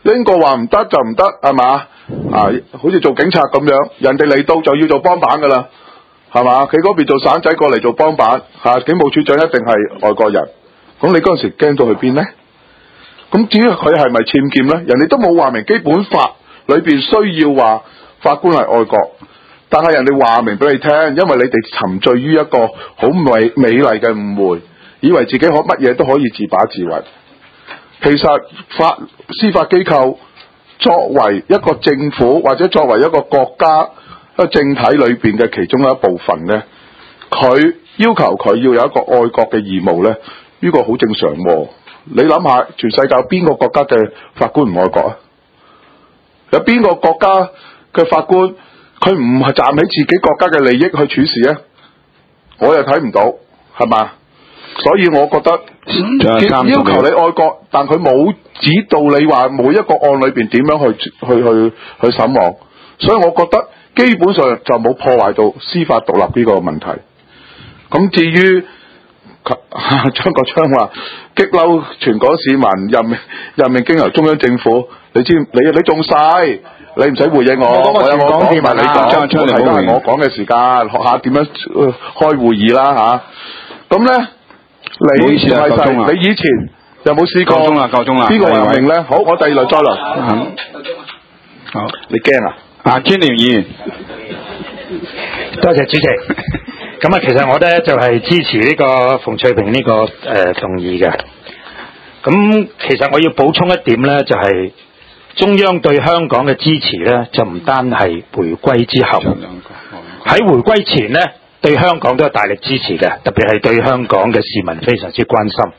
英國話唔得就唔得，係嘛？啊，好似做警察咁樣，人哋嚟到就要做幫辦噶啦，係嘛？佢嗰邊做散仔過嚟做幫辦，嚇、啊、警務處長一定係外國人。咁你嗰陣時驚到去邊呢？咁至於佢係咪僭建呢？人哋都冇話明基本法裏邊需要話法官係外國，但係人哋話明俾你聽，因為你哋沉醉於一個好美美麗嘅誤會，以為自己可乜嘢都可以自把自為。其實法司法機構作為一個政府或者作為一個國家一個政體裏邊嘅其中一部分呢，佢要求佢要有一個愛國嘅義務呢，呢個好正常喎。你諗下，全世界有邊個國家嘅法官唔愛國啊？有邊個國家嘅法官佢唔係站喺自己國家嘅利益去處事啊？我又睇唔到，係嘛？所以我覺得要求你愛國，但佢冇指導你話每一個案裏邊點樣去去去去審案，所以我覺得基本上就冇破壞到司法獨立呢個問題。咁至於張國昌話激嬲全港市民，任命任命經由中央政府，你知你你仲細，你唔使回應我，我有我講，你講，張國昌嚟都係我講嘅時間，學下點樣開會議啦吓。咁、啊、咧。你唔係細，你以前有冇試過？夠鐘啦，夠鐘啦。邊個任命咧？好，我第二輪再嚟。好，你驚啊？啊，專廉議員， 多謝主席。咁啊，其實我咧就係、是、支持呢個馮翠萍呢、這個誒、呃、動議嘅。咁其實我要補充一點咧，就係、是、中央對香港嘅支持咧，就唔單係回歸之後，喺回歸前咧。對香港都有大力支持嘅，特別係對香港嘅市民非常之關心。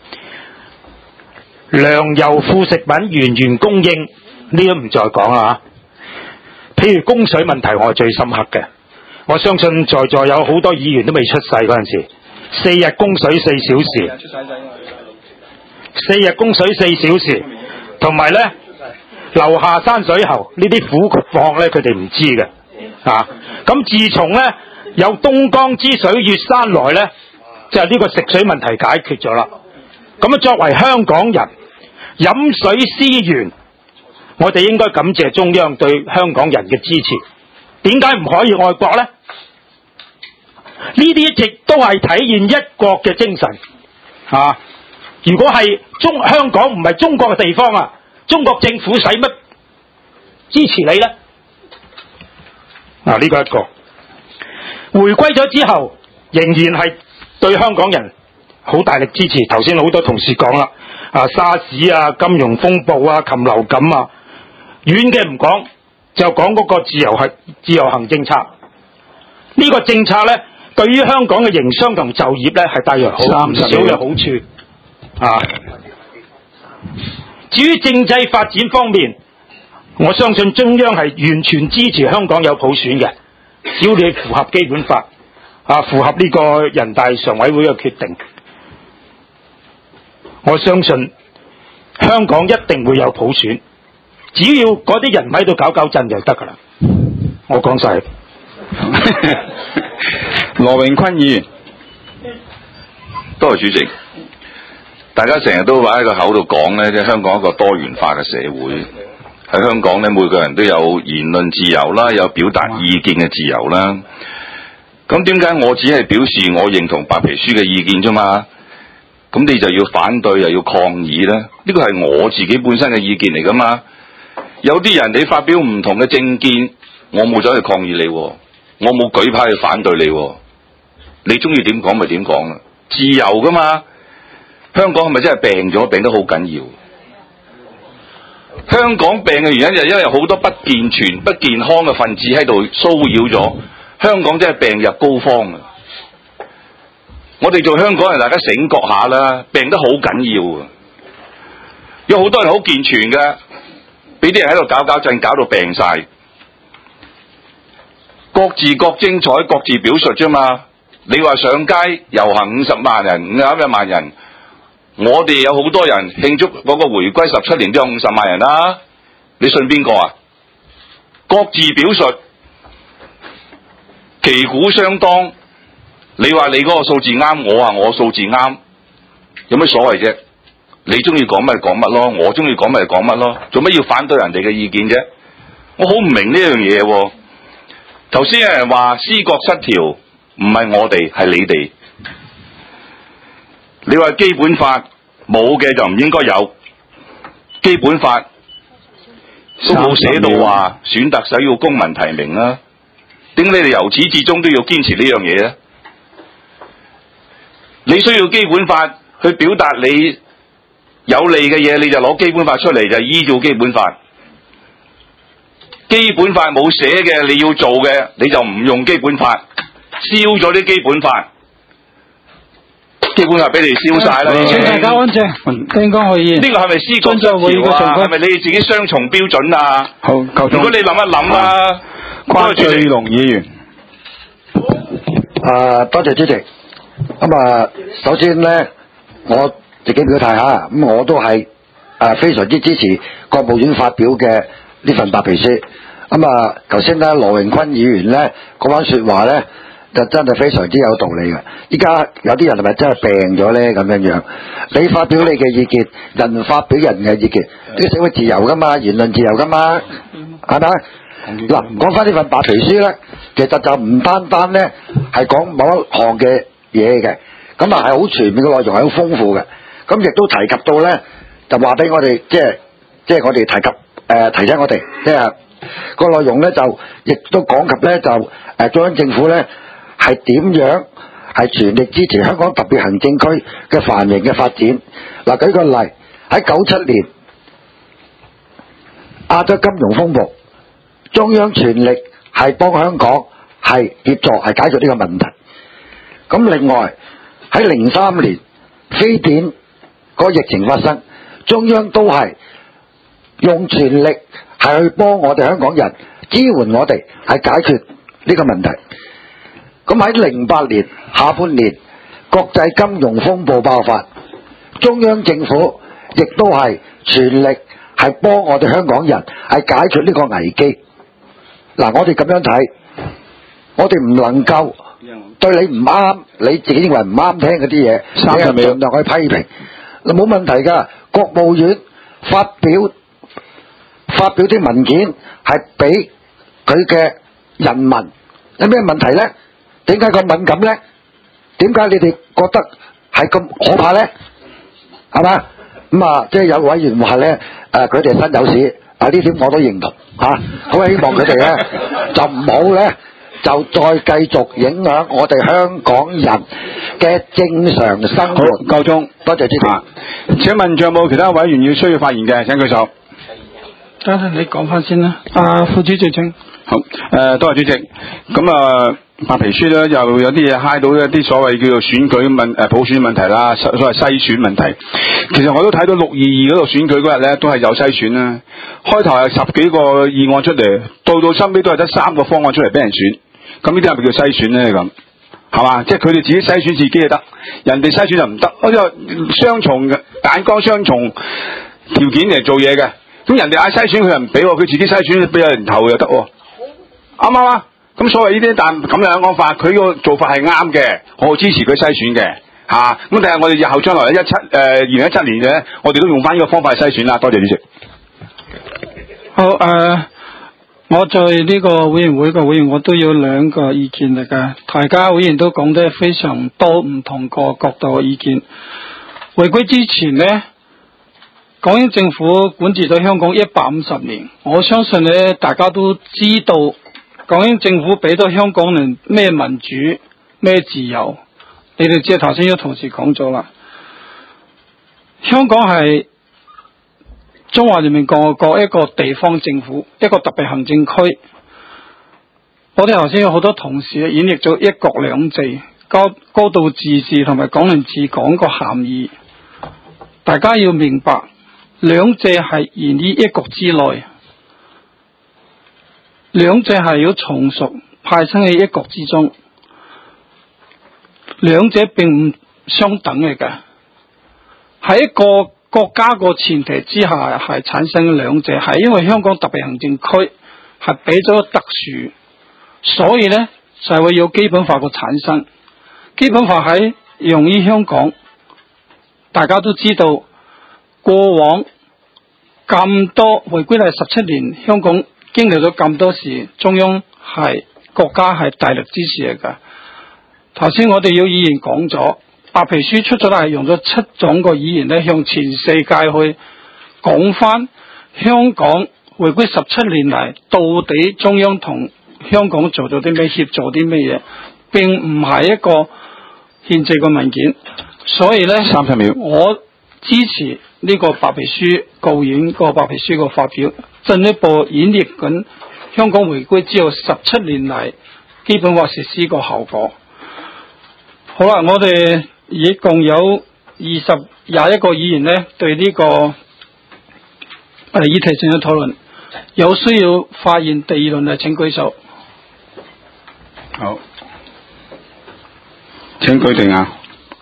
糧油副食品源源供應呢都唔再講啦。譬如供水問題，我係最深刻嘅。我相信在座有好多議員都未出世嗰陣時，四日供水四小時，四日供水四小時，同埋呢樓下山水喉呢啲苦況呢，佢哋唔知嘅。啊，咁自從呢。有東江之水越山來呢，就係、是、呢個食水問題解決咗啦。咁啊，作為香港人飲水思源，我哋應該感謝中央對香港人嘅支持。點解唔可以愛國呢？呢啲一直都係體現一國嘅精神啊！如果係中香港唔係中國嘅地方啊，中國政府使乜支持你呢？啊，呢、這個一個。回歸咗之後，仍然係對香港人好大力支持。頭先好多同事講啦，啊沙士啊、金融風暴啊、禽流感啊，遠嘅唔講，就講嗰個自由係自由行政策。呢、這個政策呢，對於香港嘅營商同就業呢，係帶來好唔少嘅好處。啊，至於政制發展方面，我相信中央係完全支持香港有普選嘅。只要你符合基本法，啊，符合呢個人大常委會嘅決定，我相信香港一定會有普選。只要嗰啲人喺度搞搞震就得噶啦。我講晒。 羅永坤議員，多謝主席。大家成日都話喺個口度講呢，即係香港一個多元化嘅社會。喺香港咧，每個人都有言論自由啦，有表達意見嘅自由啦。咁點解我只係表示我認同白皮書嘅意見啫嘛？咁你就要反對又要抗議咧？呢個係我自己本身嘅意見嚟噶嘛？有啲人你發表唔同嘅政見，我冇走去抗議你，我冇舉牌去反對你。你中意點講咪點講啦，自由噶嘛？香港係咪真係病咗？病得好緊要。香港病嘅原因就係因為好多不健全、不健康嘅分子喺度騷擾咗香港，真係病入膏肓啊！我哋做香港人，大家醒覺下啦，病得好緊要啊！有好多人好健全嘅，俾啲人喺度搞搞震，搞到病晒。各自各精彩，各自表述啫嘛。你話上街遊行五十萬人、五十一萬人。我哋有好多人慶祝嗰個回歸十七年都有五十萬人啦，你信邊個啊？各自表述，旗鼓相當。你話你嗰個數字啱，我話我數字啱，有咩所謂啫？ 你中意講乜講乜咯，我中意講乜講乜咯，做乜要反對人哋嘅意見啫？我好唔明呢樣嘢喎。頭先有人話思覺失調，唔係我哋，係你哋。你話基本法冇嘅就唔應該有，基本法都冇寫到話選特首要公民提名啦。點解你哋由始至終都要堅持呢樣嘢咧？你需要基本法去表達你有利嘅嘢，你就攞基本法出嚟，就依照基本法。基本法冇寫嘅，你要做嘅，你就唔用基本法，燒咗啲基本法。基本法俾你燒晒啦！ 請大家安靜，應該可以。 呢個係咪思覺失調啊？係咪你自己雙重標準啊？ 好，夠鐘。 如果你諗一諗啊， 關聚龍議員。 啊，多謝主席。咁啊，首先咧，我自己表態下，咁我都係啊非常之支持國務院發表嘅呢份白皮書。咁啊，頭先咧羅榮坤議員咧嗰番説話咧，就真係非常之有道理嘅。依家有啲人係咪真係病咗咧？咁樣樣，你發表你嘅意見，人發表人嘅意見，呢個社會自由噶嘛，言論自由噶嘛，係咪？嗱，講翻呢份白皮書咧，其實就唔單單咧係講某一項嘅嘢嘅，咁啊係好全面嘅內容，係好豐富嘅。咁亦都提及到咧，就話俾我哋即係即係我哋提及誒、呃、提醒我哋，即係個內容咧就亦都講及咧就誒、呃、中央政府咧係點樣係全力支持香港特別行政區嘅繁榮嘅發展。嗱、呃，舉個例，喺九七年亞洲金融風暴，中央全力係幫香港係協助係解決呢個問題。咁另外喺零三年非典個疫情發生，中央都係用全力係去幫我哋香港人，支援我哋係解決呢個問題。咁喺零八年下半年國際金融風暴爆發，中央政府亦都係全力係幫我哋香港人係解決呢個危機。嗱，我哋咁樣睇，我哋唔能夠對你唔啱，你自己認為唔啱聽嗰啲嘢，你係盡量去批評，嗱冇問題㗎。國務院發表發表啲文件係俾佢嘅人民，有咩問題咧？點解咁敏感咧？點解你哋覺得係咁可怕咧？係嘛？咁啊，即係有委員話咧，誒佢哋身有屎，啊呢點我都認同嚇，好希望佢哋咧就唔好咧。就再繼續影響我哋香港人嘅正常生活。 好，夠鐘， 多謝主持。 請問仲有冇其他委員要需要發言嘅？請舉手。 等陣你講翻先啦。啊，副主席請。 好，誒、呃，多謝主席。咁啊，白皮書咧又有啲嘢揩到一啲所謂叫做選舉問誒普選問題啦，所謂篩選問題。其實我都睇到六二二嗰度選舉嗰日咧，都係有篩選啦。開頭係十幾個議案出嚟，到到收尾都係得三個方案出嚟俾人選。咁呢啲係咪叫篩選咧？咁係嘛？即係佢哋自己篩選自己就得，人哋篩選就唔得。我就雙重嘅眼光、雙重條件嚟做嘢嘅。咁人哋嗌篩選佢又唔俾，佢自己篩選俾人投又得，啱唔啱啊？咁所謂呢啲但咁樣講法，佢個做法係啱嘅，我支持佢篩選嘅嚇。咁但係我哋日後將來一七誒二零一七年嘅，我哋都用翻呢個方法去篩選啦。多謝主席。 好誒。呃我在呢個委員會嘅會員，我都有兩個意見嚟㗎。大家會員都講得非常多唔同個角度嘅意見。回歸之前呢，港英政府管治咗香港一百五十年，我相信呢，大家都知道港英政府俾咗香港人咩民主、咩自由。你哋知頭先有同事講咗啦，香港係中華人民共和國一個地方政府，一個特別行政區。我哋頭先有好多同事演繹咗一國兩制、高高度自治同埋港人治港個含義。大家要明白，兩制係源於一國之內，兩制係要從屬派生喺一國之中，兩者並唔相等嚟嘅，喺一個國家個前提之下係產生兩者，係因為香港特別行政區係俾咗特殊，所以呢就係會有基本法個產生。基本法喺用於香港，大家都知道過往咁多回歸係十七年，香港經歷咗咁多事，中央係國家係大力支持嚟㗎。頭先我哋有議員講咗，白皮書出咗嚟係用咗七種個語言咧，向全世界去講翻香港回歸十七年嚟到底中央同香港做咗啲咩，協助啲咩嘢，並唔係一個憲制嘅文件。所以咧， 三十秒， 我支持呢個白皮書，告院個白皮書個發表，進一步演繹緊香港回歸之後十七年嚟基本法實施個後果。好啦，我哋一共有二十廿一個議員咧，對呢、這個誒、呃、議題進行討論。有需要發言第二輪嘅請舉手。 好，請舉定啊。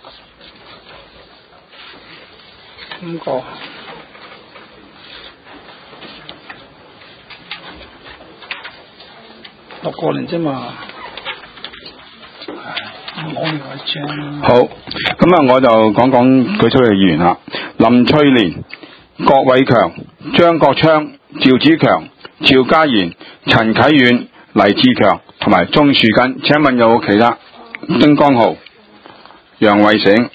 五個。 六個人啫嘛。 好，咁啊，我就講講舉出嘅議員啦。林翠蓮、郭偉強、張國昌、趙子強、趙家賢、陳啟遠、黎志強同埋鍾樹根。請問有冇其他？丁江豪、楊偉醒、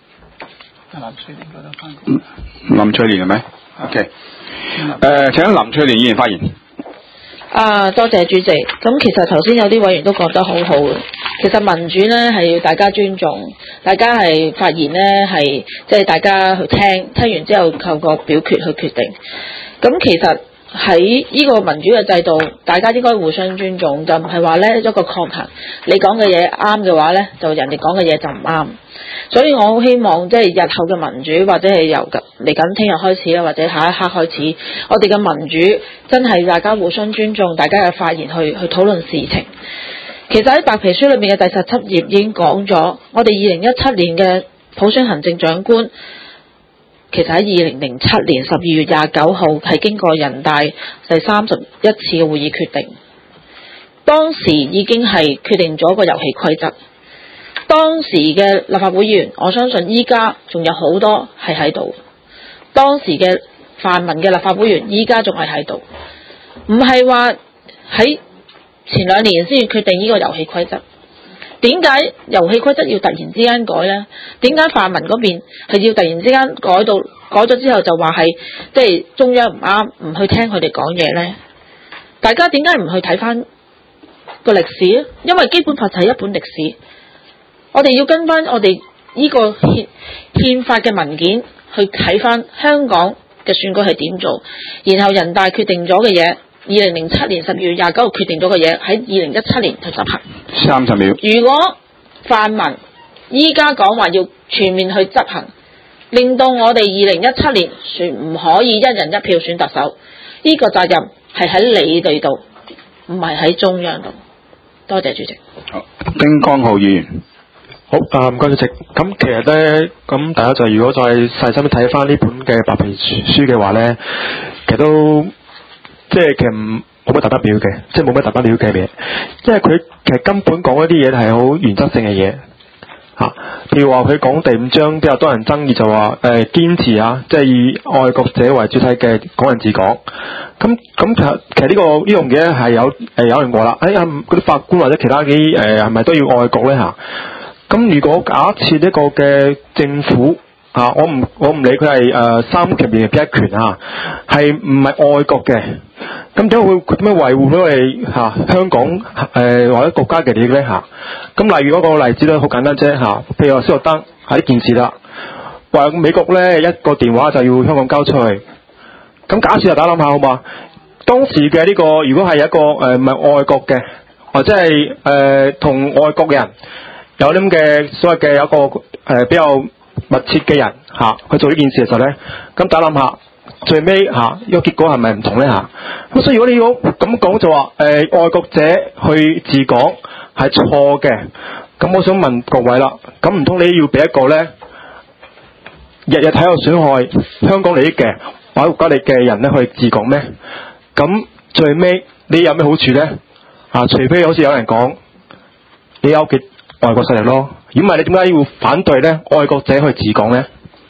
林翠蓮係咪 ？OK， 誒、呃，請林翠蓮議員發言。 啊，多謝主席。咁其實頭先有啲委員都講得好好嘅。其實民主呢係要大家尊重，大家係發言呢係即係大家去聽，聽完之後透過表決去決定。咁其實喺呢個民主嘅制度，大家應該互相尊重，就唔係話呢一個抗衡。你講嘅嘢啱嘅話呢，就人哋講嘅嘢就唔啱。所以我好希望即係日後嘅民主，或者係由嚟緊聽日開始啦，或者下一刻開始，我哋嘅民主真係大家互相尊重，大家嘅發言去去討論事情。其實喺白皮書裏面嘅第十七頁已經講咗，我哋二零一七年嘅普選行政長官，其實喺二零零七年十二月廿九號係經過人大第三十一次嘅會議決定，當時已經係決定咗個遊戲規則。當時嘅立法會議員，我相信依家仲有好多係喺度。當時嘅泛民嘅立法會議員依家仲係喺度，唔係話喺前兩年先至決定呢個遊戲規則。點解遊戲規則要突然之間改呢？點解泛民嗰邊係要突然之間改到改咗之後就話係即係中央唔啱，唔去聽佢哋講嘢呢？大家點解唔去睇翻個歷史呢？因為基本法就係一本歷史，我哋要跟翻我哋呢個憲憲法嘅文件去睇翻香港嘅選舉係點做，然後人大決定咗嘅嘢，二零零七年十二月廿九號決定咗嘅嘢，喺二零一七年去執行。 三十秒。 如果泛民依家講話要全面去執行，令到我哋二零一七年選唔可以一人一票選特首，呢、這個責任係喺你哋度，唔係喺中央度。多謝主席。 好，丁江浩議員。 好啊，唔該主席。咁其實咧，咁大家就如果再細心睇翻呢本嘅白皮書嘅話咧，其實都即係其實唔冇乜特別嘅，即係冇乜特別了解嘅嘢，因為佢其實根本講一啲嘢係好原則性嘅嘢嚇。譬如話佢講第五章比較多人爭議就話誒堅持啊，即係以愛國者為主體嘅港人治港。咁咁其實其實呢個呢樣嘢係有誒有人話啦，哎呀嗰啲法官或者其他啲誒係咪都要愛國咧嚇？咁如果假設一個嘅政府啊，我唔我唔理佢係誒三權入邊嘅邊一權啊，係唔係愛國嘅？咁點解會點樣維護到我哋嚇香港誒、呃、或者國家嘅利益咧嚇？咁、啊、例如嗰個例子咧，好簡單啫嚇、啊。譬如話斯諾登係呢件事啦，話美國咧一個電話就要香港交出去。咁假設就大家諗下好嘛？當時嘅呢、這個如果係一個誒唔係愛國嘅，或者係誒同愛國嘅人。有啲咁嘅所謂嘅有一個誒、呃、比較密切嘅人嚇、啊、去做呢件事嘅時候咧，咁大家諗下最尾嚇呢個結果係咪唔同咧嚇？咁、啊、所以如果你要咁講就話誒、呃、愛國者去治港係錯嘅，咁我想問各位啦，咁唔通你要俾一個咧日日睇有損害香港利益嘅或者國家利益嘅人咧去治港咩？咁最尾你有咩好處咧？啊，除非好似有人講你有嘅。外國勢力咯，如果唔係你點解要反對咧？愛國者去治港咧？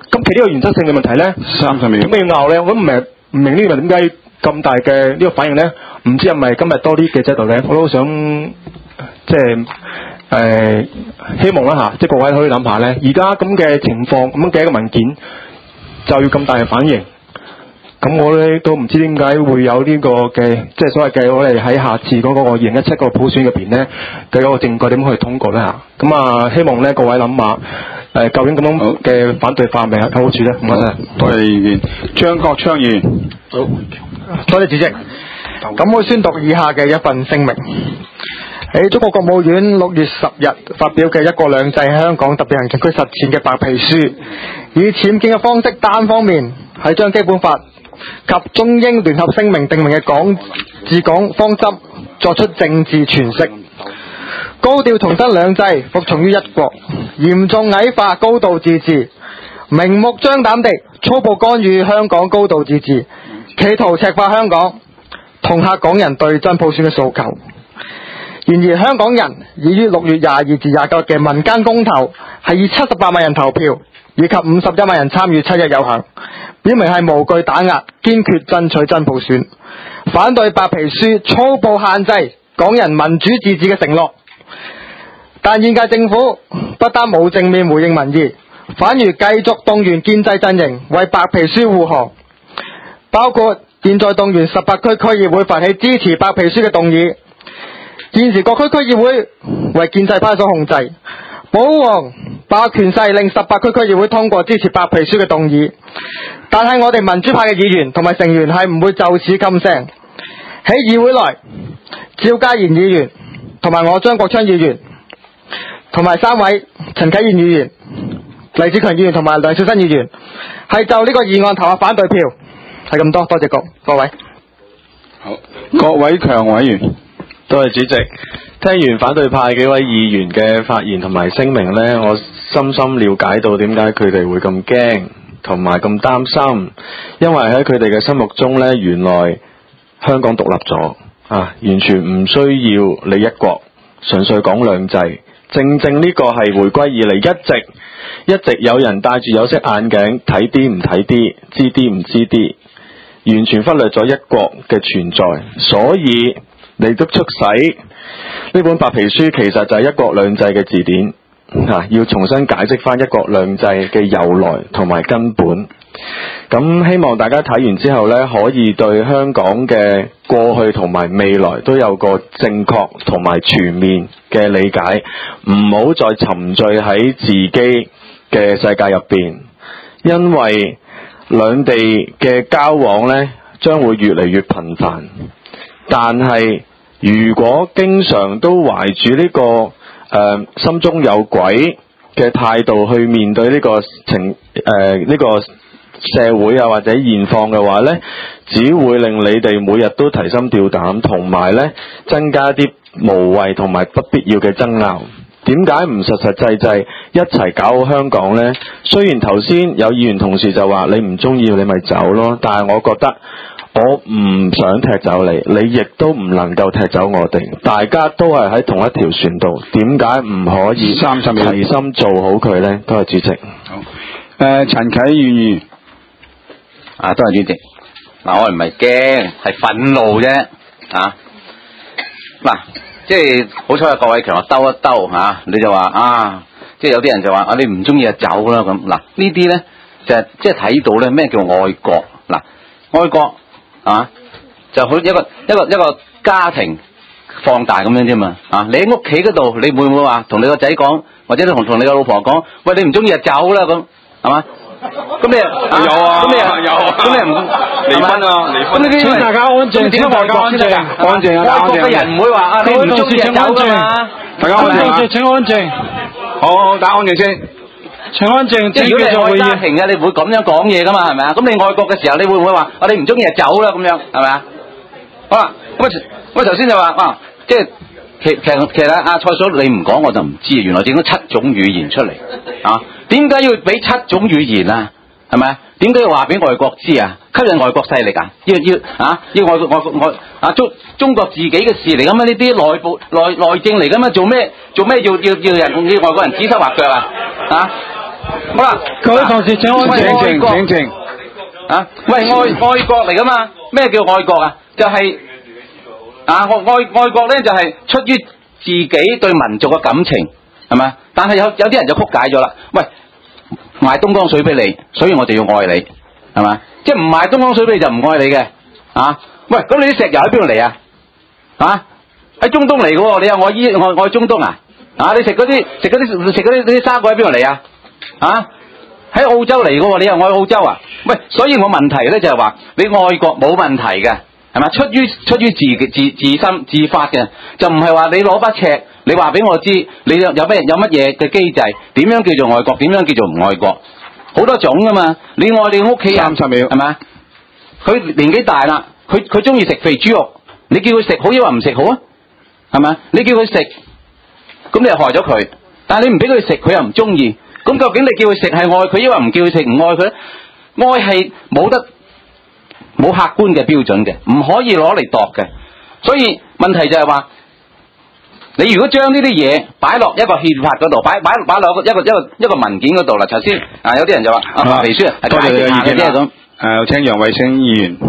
咁其實呢個原則性嘅問題咧， 三十秒點解要拗咧？我都唔明唔明呢個點解咁大嘅呢個反應咧？唔知係咪今日多啲記者度咧？我都想即係誒、呃、希望啦嚇，即係各位可以諗下咧，而家咁嘅情況咁樣嘅一個文件就要咁大嘅反應。咁我咧都唔知點解會有呢個嘅，即係所謂嘅我哋喺下次嗰個二零一七個普選入邊咧嘅嗰個證據點去通過咧嚇。咁啊，希望咧各位諗下誒，究竟咁樣嘅反對法係咪有好處咧？唔該晒， 多謝意見。張國昌議員， 好，多謝主席。咁我宣讀以下嘅一份聲明。喺中國國務院六月十日發表嘅《一國兩制香港特別行政區實踐》嘅白皮書，以僭建嘅方式單方面係將基本法及中英聯合聲明訂明嘅港治港方針作出政治詮釋，高調重申兩制服從於一國，嚴重矮化高度自治，明目張膽地粗暴干預香港高度自治，企圖赤化香港，恫嚇港人對真普選嘅訴求。然而香港人已於六月廿二至廿九日嘅民間公投係以七十八萬人投票以及五十一萬人參與七日遊行，表明係無懼打壓，堅決爭取真普選，反對白皮書粗暴限制港人民主自治嘅承諾。但現屆政府不單冇正面回應民意，反而繼續動員建制陣營為白皮書護航，包括現在動員十八區區議會發起支持白皮書嘅動議。現時各區區議會為建制派所控制，保皇霸權勢令十八區區議會通過支持白皮書嘅動議，但係我哋民主派嘅議員同埋成員係唔會就此噤聲。喺議會內，趙家賢議員同埋我張國昌議員同埋三位陳啟賢議員、黎志強議員同埋梁少新議員係就呢個議案投下反對票，係咁多，多謝各各位。 好，郭偉強委員。 多謝主席。聽完反對派幾位議員嘅發言同埋聲明呢，我深深了解到點解佢哋會咁驚同埋咁擔心，因為喺佢哋嘅心目中呢，原來香港獨立咗啊，完全唔需要你一國，純粹講兩制。正正呢個係回歸以嚟一直一直有人戴住有色眼鏡睇啲唔睇啲，知啲唔知啲，完全忽略咗一國嘅存在，所以你都促使呢本白皮書其實就係一國兩制嘅字典，啊，要重新解釋翻一國兩制嘅由來同埋根本。咁希望大家睇完之後呢，可以對香港嘅過去同埋未來都有個正確同埋全面嘅理解，唔好再沉醉喺自己嘅世界入邊，因為兩地嘅交往呢將會越嚟越頻繁。但係如果經常都懷住呢個誒、呃、心中有鬼嘅態度去面對呢個情誒呢個社會啊或者現況嘅話呢，只會令你哋每日都提心吊膽，同埋呢增加啲無謂同埋不必要嘅爭拗。點解唔實實際際一齊搞好香港呢？雖然頭先有議員同事就話你唔中意你咪走咯，但係我覺得我唔想踢走你，你亦都唔能夠踢走我哋，大家都係喺同一條船度，點解唔可以齊心做好佢呢？多謝主席。 好，誒陳啟議員， 啊，多謝主席。嗱，我唔係驚，係憤怒啫。啊，嗱，即係好彩啊，郭偉強兜一兜嚇、啊，你就話啊，即係有啲人就話啊，你唔中意就走啦咁。嗱，呢啲咧就係即係睇到咧咩叫愛國。嗱，愛國。啊，就好一個一個一個家庭放大咁樣啫嘛。啊，你喺屋企嗰度，你會唔會話同你個仔講，或者你同同你個老婆講，喂，你唔中意就走啦咁，係嘛？咁你啊有啊，咁你啊有啊，咁你唔離婚啊，離婚。咁呢啲請大家安靜，點愛國先得㗎？ 安靜啊， 愛國嘅人唔會話啊，你唔中意就走㗎嘛。 大家安靜， 請安靜。 好好，大家安靜先。 請安靜。 即係如果你愛家庭嘅，你唔會咁樣講嘢噶嘛，係咪啊？咁你愛國嘅時候，你會唔會話啊？你唔中意就走啦咁樣，係咪啊？好啦，咁啊，咁啊頭先就話啊，即係其其實其實阿蔡嫂你唔講我就唔知，原來整咗七種語言出嚟啊！點解要俾七種語言啊？係咪啊？點解要話俾外國知啊？吸引外國勢力啊？要要啊？要外國外國外啊中中國自己嘅事嚟㗎嘛？呢啲內部內內政嚟㗎嘛？做咩做咩要要要人要外國人指手畫腳啊？啊！ 好啦， 各位同事請安靜， 請靜，請靜。啊，喂，愛愛國嚟噶嘛？咩叫愛國啊？就係、是、啊，愛愛愛國咧就係出於自己對民族嘅感情，係咪？但係有有啲人就曲解咗啦。喂，賣東江水俾你，所以我哋要愛你，係嘛？即係唔賣東江水俾你就唔愛你嘅。啊，喂，咁你啲石油喺邊度嚟啊？啊，喺中東嚟嘅喎，你又愛伊愛愛中東啊？啊，你食嗰啲食嗰啲食嗰啲啲生果喺邊度嚟啊？啊？喺澳洲嚟嘅喎，你又愛澳洲啊？喂，所以我問題咧就係話，你愛國冇問題嘅，係咪？出於出於自自自心自發嘅，就唔係話你攞把尺，你話俾我知，你有有咩有乜嘢嘅機制，點樣叫做愛國，點樣叫做唔愛國，好多種噶嘛。你愛你屋企人，三十秒係咪？佢年紀大啦，佢佢中意食肥豬肉，你叫佢食好抑或唔食好啊？係咪？你叫佢食，咁你又害咗佢，但係你唔俾佢食，佢又唔中意。咁究竟你叫佢食係愛佢，抑或唔叫佢食唔愛佢咧？愛係冇得冇客觀嘅標準嘅，唔可以攞嚟度嘅。所以問題就係話，你如果將呢啲嘢擺落一個憲法嗰度，擺擺擺落一個一個一個一個文件嗰度啦。頭先啊，有啲人就話啊，白皮書係多謝你嘅意見啦。 咁誒，請楊偉星議員。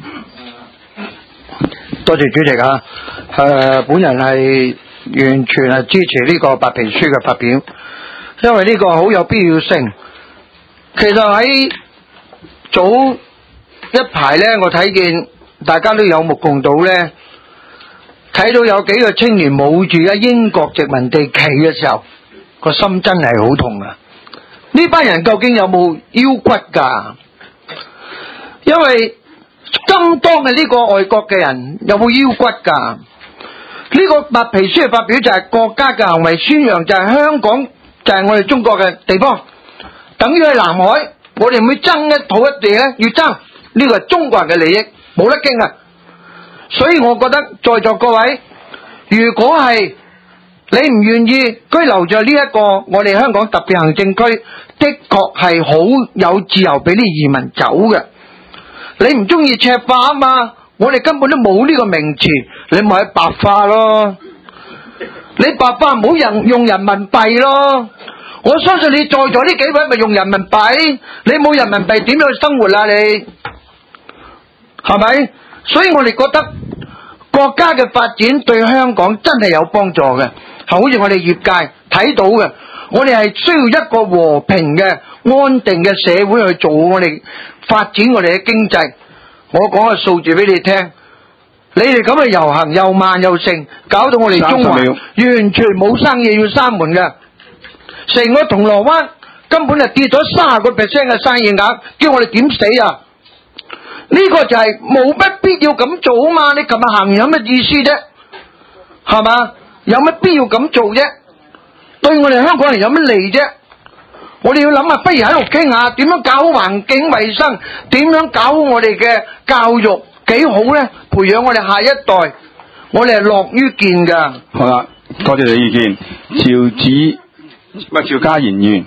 多謝主席啊！誒、呃，本人係完全係支持呢個白皮書嘅發表。因為呢個好有必要性。其實喺早一排呢，我睇見大家都有目共睹呢，睇到有幾個青年冒住喺英國殖民地旗嘅時候，個心真係好痛啊！呢班人究竟有冇腰骨㗎？因為爭當嘅呢個外國嘅人有冇腰骨㗎？呢個白皮書嘅發表就係國家嘅行為宣揚，就係香港。就係我哋中國嘅地方，等於喺南海，我哋唔會爭一土一地咧，要爭呢個係中國人嘅利益，冇得傾啊！所以我覺得在座各位，如果係你唔願意居留在呢一個我哋香港特別行政區，的確係好有自由俾啲移民走嘅。你唔中意赤化啊嘛，我哋根本都冇呢個名詞，你咪喺白化咯。你白化唔好用用人民幣咯，我相信你在座呢幾位咪用人民幣，你冇人民幣點樣去生活啊？你係咪？所以我哋覺得國家嘅發展對香港真係有幫助嘅，係好似我哋業界睇到嘅，我哋係需要一個和平嘅安定嘅社會去做我哋發展我哋嘅經濟。我講個數字俾你聽。你哋咁嘅遊行又慢又盛，搞到我哋中環完全冇生意，要閂門嘅。成個銅鑼灣根本係跌咗三十個 percent 嘅生意額，叫我哋點死啊？呢、這個就係冇乜必要咁做啊嘛！你琴日行完有乜意思啫？係嘛？有乜必要咁做啫？對我哋香港人有乜利啫？我哋要諗下，不如喺度傾下點樣搞好環境衛生，點樣搞好我哋嘅教育。幾好咧？培養我哋下一代，我哋係樂於見噶。 好啦，多謝你意見。趙子乜趙家賢議員，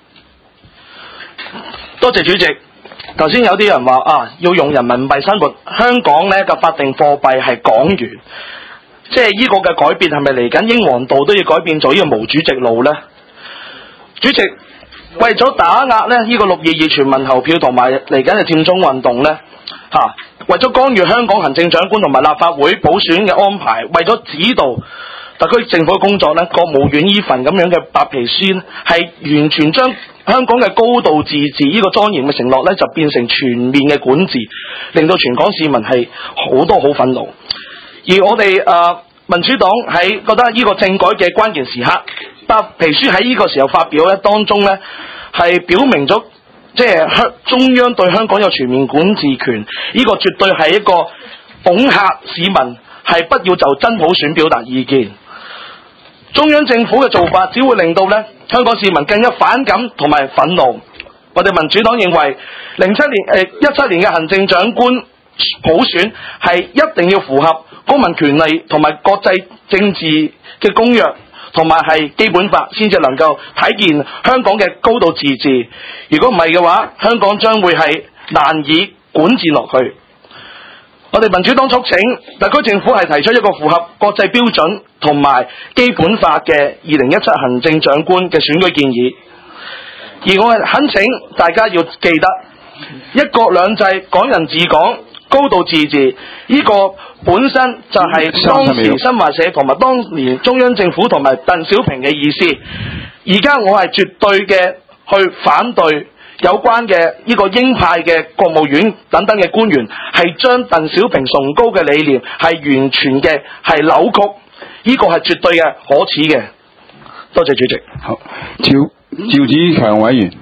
多謝主席。頭先有啲人話啊，要用人民幣生活，香港咧嘅法定貨幣係港元，即係呢個嘅改變係咪嚟緊英皇道都要改變咗呢個毛主席路咧？主席為咗打壓咧呢、這個六二二全民投票同埋嚟緊嘅佔中運動咧，吓、啊。為咗干預香港行政長官同埋立法會補選嘅安排，為咗指導特區政府嘅工作咧，國務院呢份咁樣嘅白皮書係完全將香港嘅高度自治呢個莊嚴嘅承諾咧，就變成全面嘅管治，令到全港市民係好多好憤怒。而我哋誒、呃、民主黨喺覺得呢個政改嘅關鍵時刻，白皮書喺呢個時候發表咧，當中咧係表明咗。即係香中央對香港有全面管治權，呢個絕對係一個恐嚇市民，係不要就真普選表達意見。中央政府嘅做法只會令到咧香港市民更加反感同埋憤怒。我哋民主黨認為，零七年誒一七年嘅行政長官普選係一定要符合公民權利同埋國際政治嘅公約。同埋係基本法先至能夠體現香港嘅高度自治。如果唔係嘅話，香港將會係難以管治落去。我哋民主黨促請特區政府係提出一個符合國際標準同埋基本法嘅二零一七行政長官嘅選舉建議。 而我係懇請大家要記得，一國兩制、港人治港、高度自治，呢、這個本身就係當時新華社同埋當年中央政府同埋鄧小平嘅意思。而家我係絕對嘅去反對有關嘅呢個鷹派嘅國務院等等嘅官員，係將鄧小平崇高嘅理念係完全嘅係扭曲，呢、這個係絕對嘅可恥嘅。多謝主席。 好，趙趙子強委員。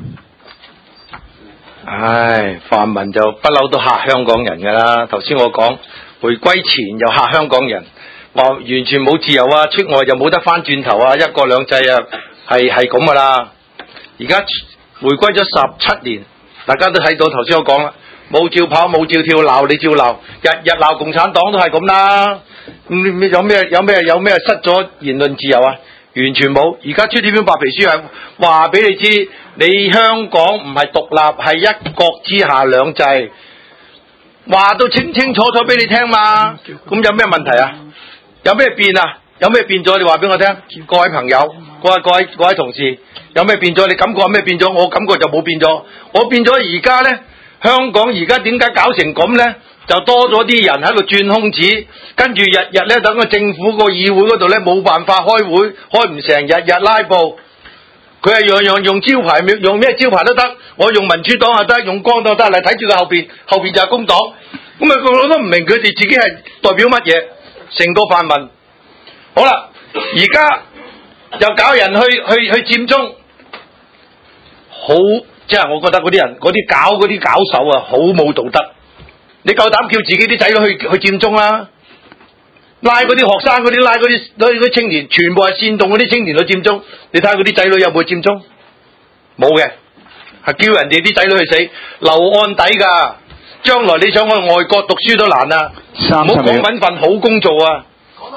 唉，泛民就不嬲都嚇香港人㗎啦。頭先我講回歸前又嚇香港人，話完全冇自由啊，出外就冇得翻轉頭啊，一國兩制啊，係係咁㗎啦。而家回歸咗十七年，大家都睇到頭先我講啦，冇照跑冇照跳，鬧你照鬧，日日鬧共產黨都係咁啦。咁有咩有咩有咩失咗言論自由啊？完全冇。而家出呢篇白皮書係話俾你知，你香港唔係獨立，係一國之下兩制，話到清清楚楚俾你聽嘛。咁有咩問題啊？有咩變啊？有咩變咗？你話俾我聽，各位朋友，各位各位各位同事，有咩變咗？你感覺有咩變咗？我感覺就冇變咗。我變咗而家呢，香港而家點解搞成咁呢？就多咗啲人喺度轉空子，跟住日日咧等個政府個議會嗰度咧冇辦法開會，開唔成，日日拉布。佢係樣樣用招牌，用咩招牌都得。我用民主黨又得，用光黨都得。嚟睇住佢後邊，後邊就係工黨。咁啊，個個都唔明佢哋自己係代表乜嘢，成個泛民。好啦，而家又搞人去去去佔中，好即係我覺得嗰啲人嗰啲搞嗰啲搞手啊，好冇道德。你夠膽叫自己啲仔女去去佔中啦？拉嗰啲學生嗰啲，拉嗰啲嗰啲青年，全部係煽動嗰啲青年去佔中。你睇下嗰啲仔女有冇去佔中？冇嘅，係叫人哋啲仔女去死，留案底㗎。將來你想去外國讀書都難啊！唔好講揾份好工做啊！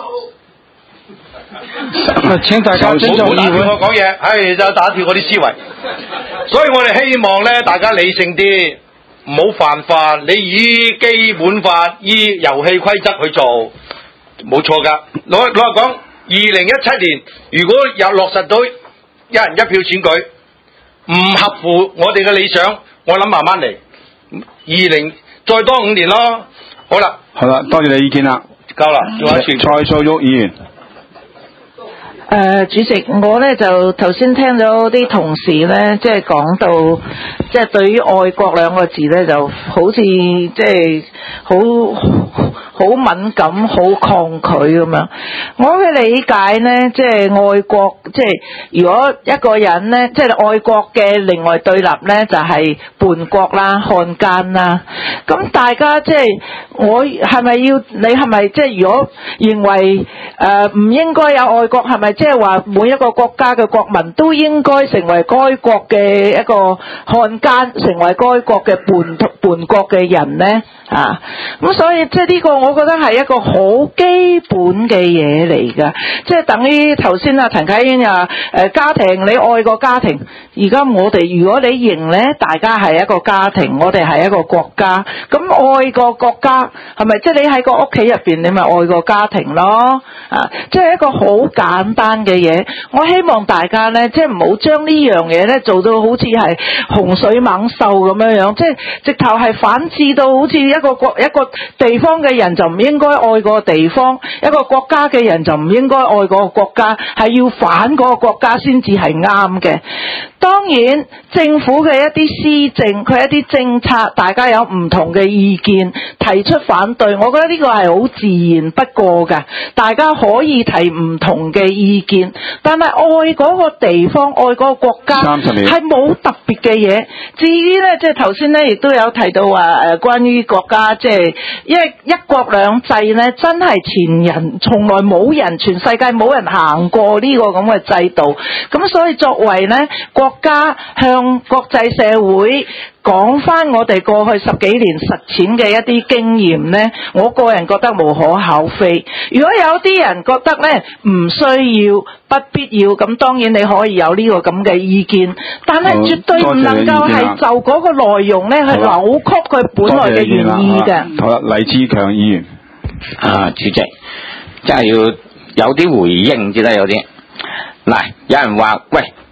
請大家尊重議會。 我講嘢，唉，就打斷我啲思維。所以我哋希望咧，大家理性啲。唔好犯法，你以基本法、依遊戲規則去做，冇錯噶。老老實講，二零一七年如果有落實到一人一票選舉，唔合乎我哋嘅理想，我諗慢慢嚟。二零再多五年咯。好啦， 好啦，多謝你意見啦。 夠啦， 蔡素玉議員。 誒、呃，主席，我咧就頭先聽咗啲同事咧，即係講到，即係對於愛國兩個字咧，就好似即係好好敏感、好抗拒咁樣。我嘅理解咧，即係愛國，即係如果一個人咧，即係愛國嘅另外對立咧，就係叛國啦、漢奸啦。咁大家即係我係咪要？你係咪即係如果認為誒唔應該有愛國，係咪？即係話每一個國家嘅國民都應該成為該國嘅一個漢奸，成為該國嘅叛叛國嘅人呢？啊，咁所以即係呢個我覺得係一個好基本嘅嘢嚟㗎，即係等於頭先啊陳啟英啊誒家庭，你愛個家庭，而家我哋如果你認呢，大家係一個家庭，我哋係一個國家，咁愛個國家係咪即係你喺個屋企入邊，你咪愛個家庭咯？啊，即係一個好簡單嘅嘢。我希望大家呢，即係唔好將呢樣嘢呢做到好似係洪水猛獸咁樣樣，即係直頭係反智到好似一個國一個地方嘅人就唔應該愛個地方，一個國家嘅人就唔應該愛嗰個國家，係要反嗰個國家先至係啱嘅。當然政府嘅一啲施政，佢一啲政策，大家有唔同嘅意見，提出反對，我覺得呢個係好自然不過㗎，大家可以提唔同嘅意見，但係愛嗰個地方，愛嗰個國家係冇特別嘅嘢。至於呢，即係頭先呢亦都有提到話誒關於國家，即係因為一國兩制呢，真係前人從來冇人，全世界冇人行過呢個咁嘅制度，咁所以作為呢國家向國際社會講翻我哋過去十幾年實踐嘅一啲經驗呢，我個人覺得無可厚非。如果有啲人覺得呢唔需要、不必要，咁當然你可以有呢個咁嘅意見，但係絕對唔能夠係就嗰個內容呢去扭曲佢本來嘅原意嘅。 好啦，黎志強議員。 啊，主席，真係要有啲回應至得有啲。嗱，有人話喂。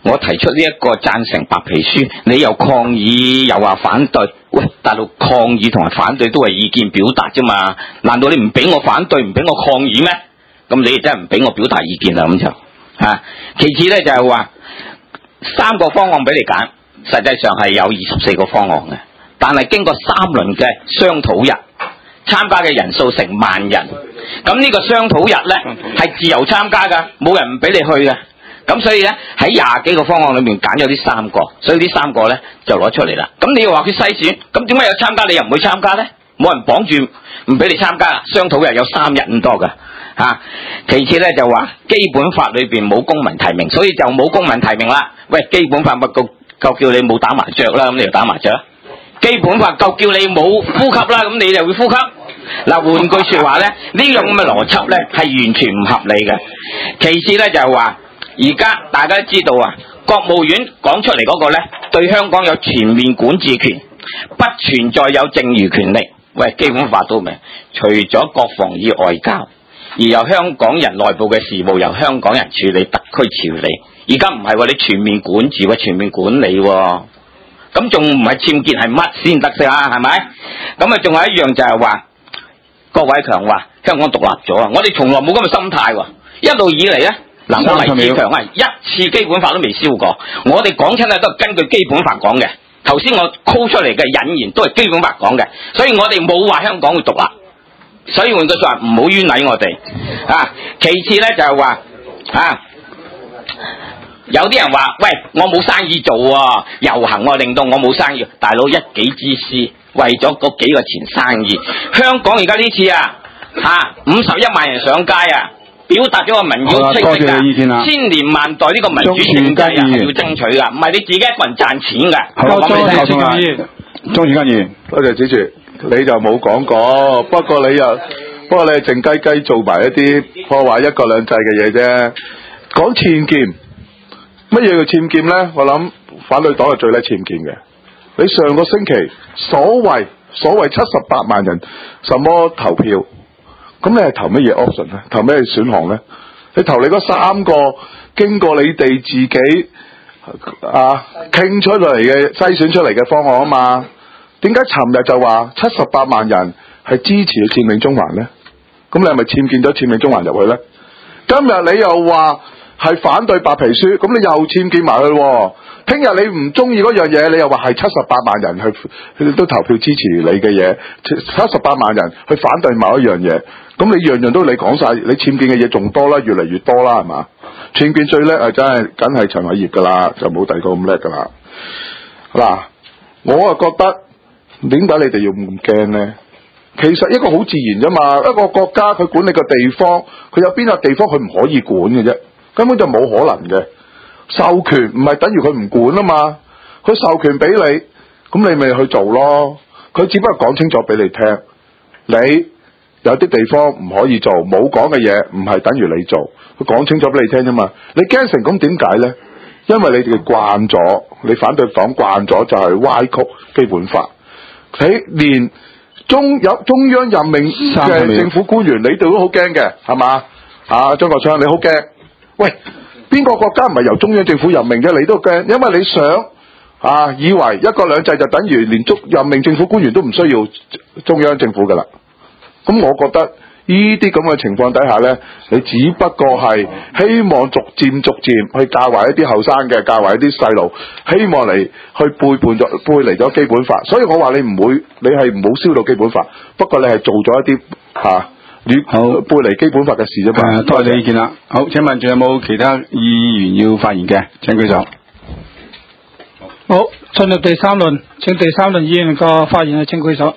我提出呢一個贊成白皮書，你又抗議又話反對。喂，大陸抗議同埋反對都係意見表達啫嘛，難道你唔俾我反對唔俾我抗議咩？咁你真係唔俾我表達意見啦，咁就啊。其次咧就係話三個方案俾你揀，實際上係有二十四個方案嘅，但係經過三輪嘅商討日，參加嘅人數成萬人。咁呢個商討日咧係自由參加噶，冇人唔俾你去嘅。咁所以咧喺廿幾個方案裏面揀咗呢三個，所以呢三個咧就攞出嚟啦。咁你又話佢篩選，咁點解有參加你又唔會參加咧？冇人綁住唔俾你參加，商討日有三日咁多噶吓、啊。其次咧就話基本法裏邊冇公民提名，所以就冇公民提名啦。喂，基本法咪夠夠叫你冇打麻雀啦，咁你就打麻雀。基本法夠叫你冇呼吸啦，咁你就會呼吸。嗱，換句說話咧，呢種咁嘅邏輯咧係完全唔合理嘅。其次咧就係話。而家大家都知道啊，國務院講出嚟嗰個呢，對香港有全面管治權，不存在有剩餘權力。喂，基本法都明，除咗國防與外交，而由香港人內部嘅事務由香港人處理，特區處理。而家唔係喎，你全面管治喎，全面管理喎，咁仲唔係僭建係乜先得先啊？係咪？咁啊，仲有一樣就係話，郭偉強話香港獨立咗啊！我哋從來冇咁嘅心態喎，一路以嚟呢。嗱，我黎志強啊，一次基本法都未燒過。我哋講親咧都係根據基本法講嘅。頭先我 call 出嚟嘅引言都係基本法講嘅，所以我哋冇話香港會獨立。所以換句說話，唔好冤枉我哋啊。其次咧就係話啊，有啲人話喂，我冇生意做喎，遊行我令到我冇生意。大佬一己之私，為咗嗰幾個錢生意。香港而家呢次啊，吓五十一萬人上街啊！表達咗個民意清晰㗎，千年萬代呢個民主政制啊，係要爭取噶，唔係你自己一個人賺錢㗎。 好，多謝鍾議員，鍾議員，多謝主席，你就冇講過，不過你又，不過你係靜雞雞做埋一啲破壞一國兩制嘅嘢啫。講僭建，乜嘢叫僭建咧？我諗反對黨係最叻僭建嘅。你上個星期所謂所謂七十八萬人什麼投票？咁你係投乜嘢 option 咧？投咩選項咧？你投你嗰三個經過你哋自己啊傾出嚟嘅篩選出嚟嘅方案啊嘛？點解尋日就話七十八萬人係支持你佔領中環咧？咁你係咪僭建咗佔領中環入去咧？今日你又話係反對白皮書，咁你又僭建埋去喎？聽日你唔中意嗰樣嘢，你又話係七十八萬人去都投票支持你嘅嘢，七十八萬人去反對某一樣嘢，咁你樣樣都你講晒，你僭建嘅嘢仲多啦，越嚟越多啦，係嘛？僭建最叻啊，真係梗係陳偉業噶啦，就冇第二個咁叻噶啦。嗱，我啊覺得點解你哋要咁驚呢？其實一個好自然啫嘛，一個國家佢管理個地方，佢有邊個地方佢唔可以管嘅啫，根本就冇可能嘅。授權唔係等於佢唔管啊嘛，佢授權俾你，咁你咪去做咯。佢只不過講清楚俾你聽，你有啲地方唔可以做，冇講嘅嘢唔係等於你做，佢講清楚俾你聽啫嘛。你驚成咁點解呢？因為你哋慣咗，你反對黨慣咗就係歪曲基本法。你連中有中央任命嘅政府官員，你哋都好驚嘅，係嘛？啊，張國昌你好驚，喂！邊個國家唔係由中央政府任命嘅？你都驚，因為你想啊，以為一國兩制就等於連中任命政府官員都唔需要中央政府噶啦。咁我覺得呢啲咁嘅情況底下呢，你只不過係希望逐漸逐漸去教壞一啲後生嘅，教壞一啲細路，希望嚟去背叛咗背離咗基本法。所以我話你唔會，你係唔好燒到基本法，不過你係做咗一啲吓。啊好背離基本法嘅事啫嘛。 多謝你意見啦。好，請問仲有冇其他議員要發言嘅？請舉手。 好，進入第三輪，請第三輪議員個發言，請舉手。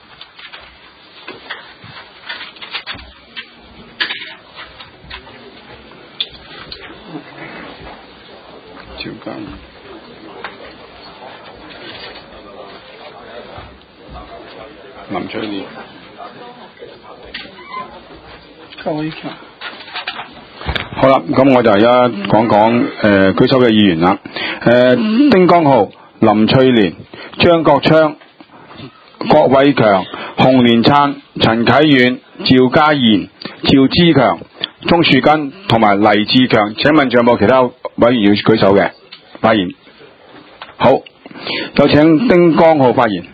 趙家賢、林翠蓮。好啦，咁我就而家講講誒舉手嘅議員啦。誒、呃，丁江浩、林翠蓮、張國昌、郭偉強、洪連燦、陳啟遠、趙家賢、趙之強、鍾樹根同埋黎志強。請問仲有冇其他委員要舉手嘅？ 發言。好，有請丁江浩發言。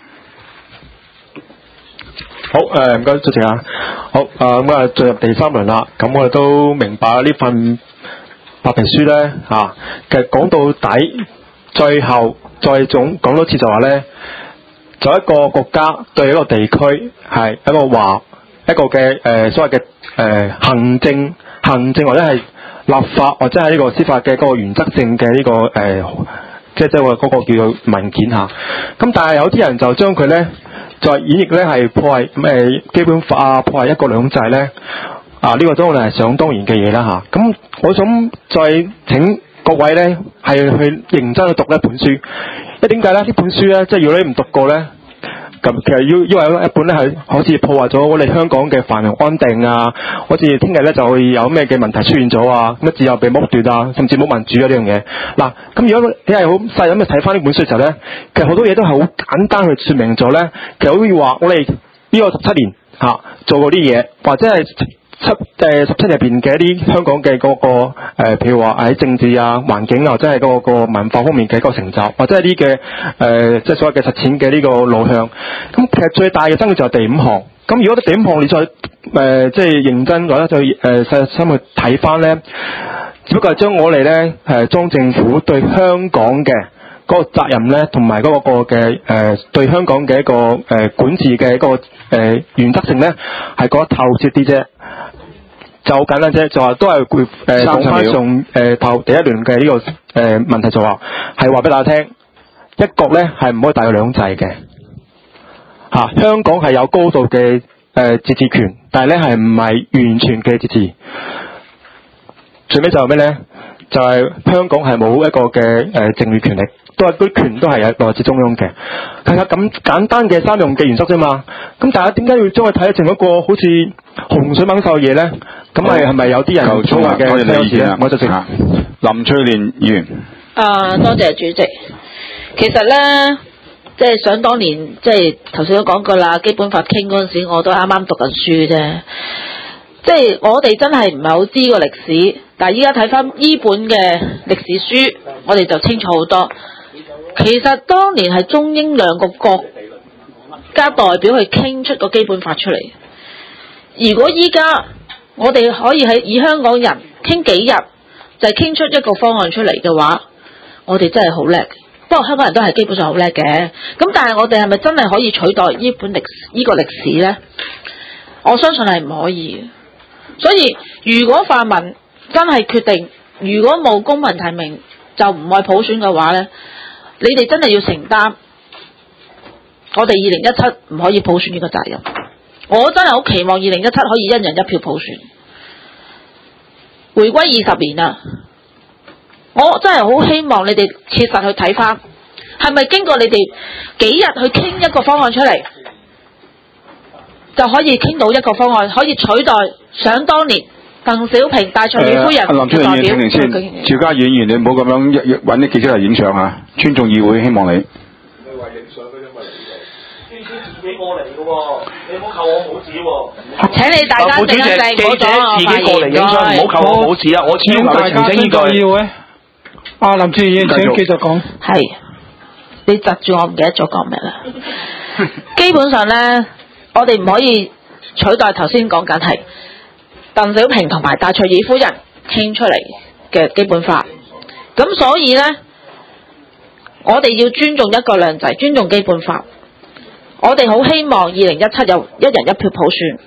好，誒唔該，主席啊。好，誒咁啊進入第三輪啦。咁我哋都明白呢份白皮書咧嚇、啊，其實講到底，最後再總講多次就話咧，就一個國家對一個地區係一個話一個嘅誒、呃、所謂嘅誒、呃、行政行政或者係立法或者係呢個司法嘅嗰個原則性嘅呢、這個誒、呃，即係即係話嗰個叫做文件嚇。咁但係有啲人就將佢咧。再演繹咧係破壞咩基本法啊，破壞一國兩制咧啊，呢、這個當然係想當然嘅嘢啦嚇。咁、啊、我想再請各位咧係去認真去讀呢本書，因為點解咧？呢本書咧即係如果你唔讀過咧，咁其實要因為一本咧係好似破壞咗我哋香港嘅繁榮安定啊，好似聽日咧就會有咩嘅問題出現咗啊，乜自由被剝奪啊，甚至冇民主啊呢樣嘢。嗱，咁如果你係好細咁去睇翻呢本書嘅時候咧，其實好多嘢都係好簡單去説明咗咧。其實好似話我哋呢個十七年嚇、啊、做過啲嘢，或者係七誒十七入邊嘅一啲香港嘅嗰、那個誒、呃，譬如話喺政治啊、環境啊，或者係嗰個文化方面嘅一個成就，或者係啲嘅誒，即係所謂嘅實踐嘅呢個路向。咁其實最大嘅爭議就係第五項。咁如果第五項你再誒、呃、即係認真或者再誒細心去睇翻咧，只不過係將我哋咧誒中政府對香港嘅嗰個責任咧，同埋嗰個嘅誒、呃、對香港嘅一個誒、呃、管治嘅一個誒、呃、原則性咧，係講得透徹啲啫。就好簡單啫，就話都係會誒講翻上誒頭第一輪嘅呢個誒、呃、問題，就話係話俾大家聽，一國咧係唔可以大過兩制嘅嚇、啊。香港係有高度嘅誒、呃、自治權，但係咧係唔係完全嘅自治。最尾就係咩咧？就係、是、香港係冇一個嘅誒、呃、政治權力。都係啲權都係來自中央嘅，其實咁簡單嘅三樣嘅原則啫嘛。咁大家點解要將佢睇成一個好似洪水猛獸嘢咧？咁係係咪有啲人有錯嘅？多謝你意見啦，我就食林翠蓮議員。 啊，多謝主席。其實咧，即係想當年，即係頭先都講過啦，基本法傾嗰陣時，我都啱啱讀緊書啫。即係我哋真係唔係好知個歷史，但係依家睇翻呢本嘅歷史書，我哋就清楚好多。其實當年係中英兩個國家代表去傾出個基本法出嚟。如果依家我哋可以喺以香港人傾幾日就係傾出一個方案出嚟嘅話，我哋真係好叻。不過香港人都係基本上好叻嘅。咁但係我哋係咪真係可以取代呢本歷呢個歷史呢？我相信係唔可以。所以如果泛民真係決定，如果冇公民提名就唔愛普選嘅話呢，你哋真係要承擔我哋二零一七唔可以普選呢個責任。我真係好期望二零一七可以一人一票普選。回歸二十年啦，我真係好希望你哋切實去睇翻，係咪經過你哋幾日去傾一個方案出嚟，就可以傾到一個方案，可以取代想當年鄧小平、戴卓爾夫人嘅代表。 林翠蓮，請停先。邵家議員，你唔好咁樣揾啲記者嚟影相啊！尊重議會，希望你。你話影相嗰啲咪記者自己過嚟嘅喎，你唔好扣我帽子喎。 請你大家靜一靜，唔好阻我發言。 唔好扣我帽子啊！我要求你澄清呢句。 啊，林翠蓮，請繼續講。 係，你窒住我，唔記得咗講咩啦。基本上咧，我哋唔可以取代頭先講緊係鄧小平同埋戴卓爾夫人傾出嚟嘅基本法。咁所以咧，我哋要尊重一國兩制，尊重基本法。我哋好希望二零一七有一人一票普選。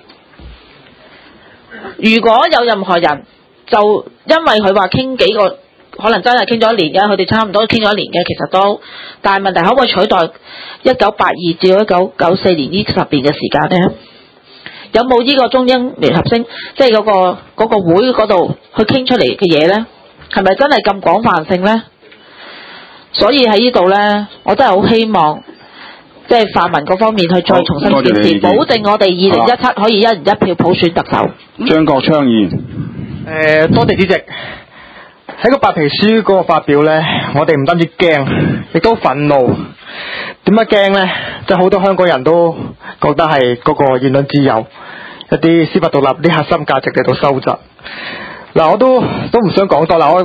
如果有任何人就因為佢話傾幾個，可能真係傾咗一年嘅，佢哋差唔多傾咗一年嘅，其實都，但係問題可唔可以取代一九八二至一九九四年呢十年嘅時間呢？有冇呢個中英聯合聲，即係嗰個嗰個會嗰度去傾出嚟嘅嘢呢？係咪真係咁廣泛性呢？所以喺呢度呢，我真係好希望，即係泛民嗰方面去再重新檢視，保證我哋二零一七可以一人一票普選特首。 張國昌議員， 誒，多謝主席。喺個白皮書嗰個發表呢，我哋唔單止驚，亦都憤怒。點解驚呢？即係好多香港人都覺得係嗰個言論自由、一啲司法獨立啲核心價值嚟到收窄。嗱，我都都唔想講多啦。我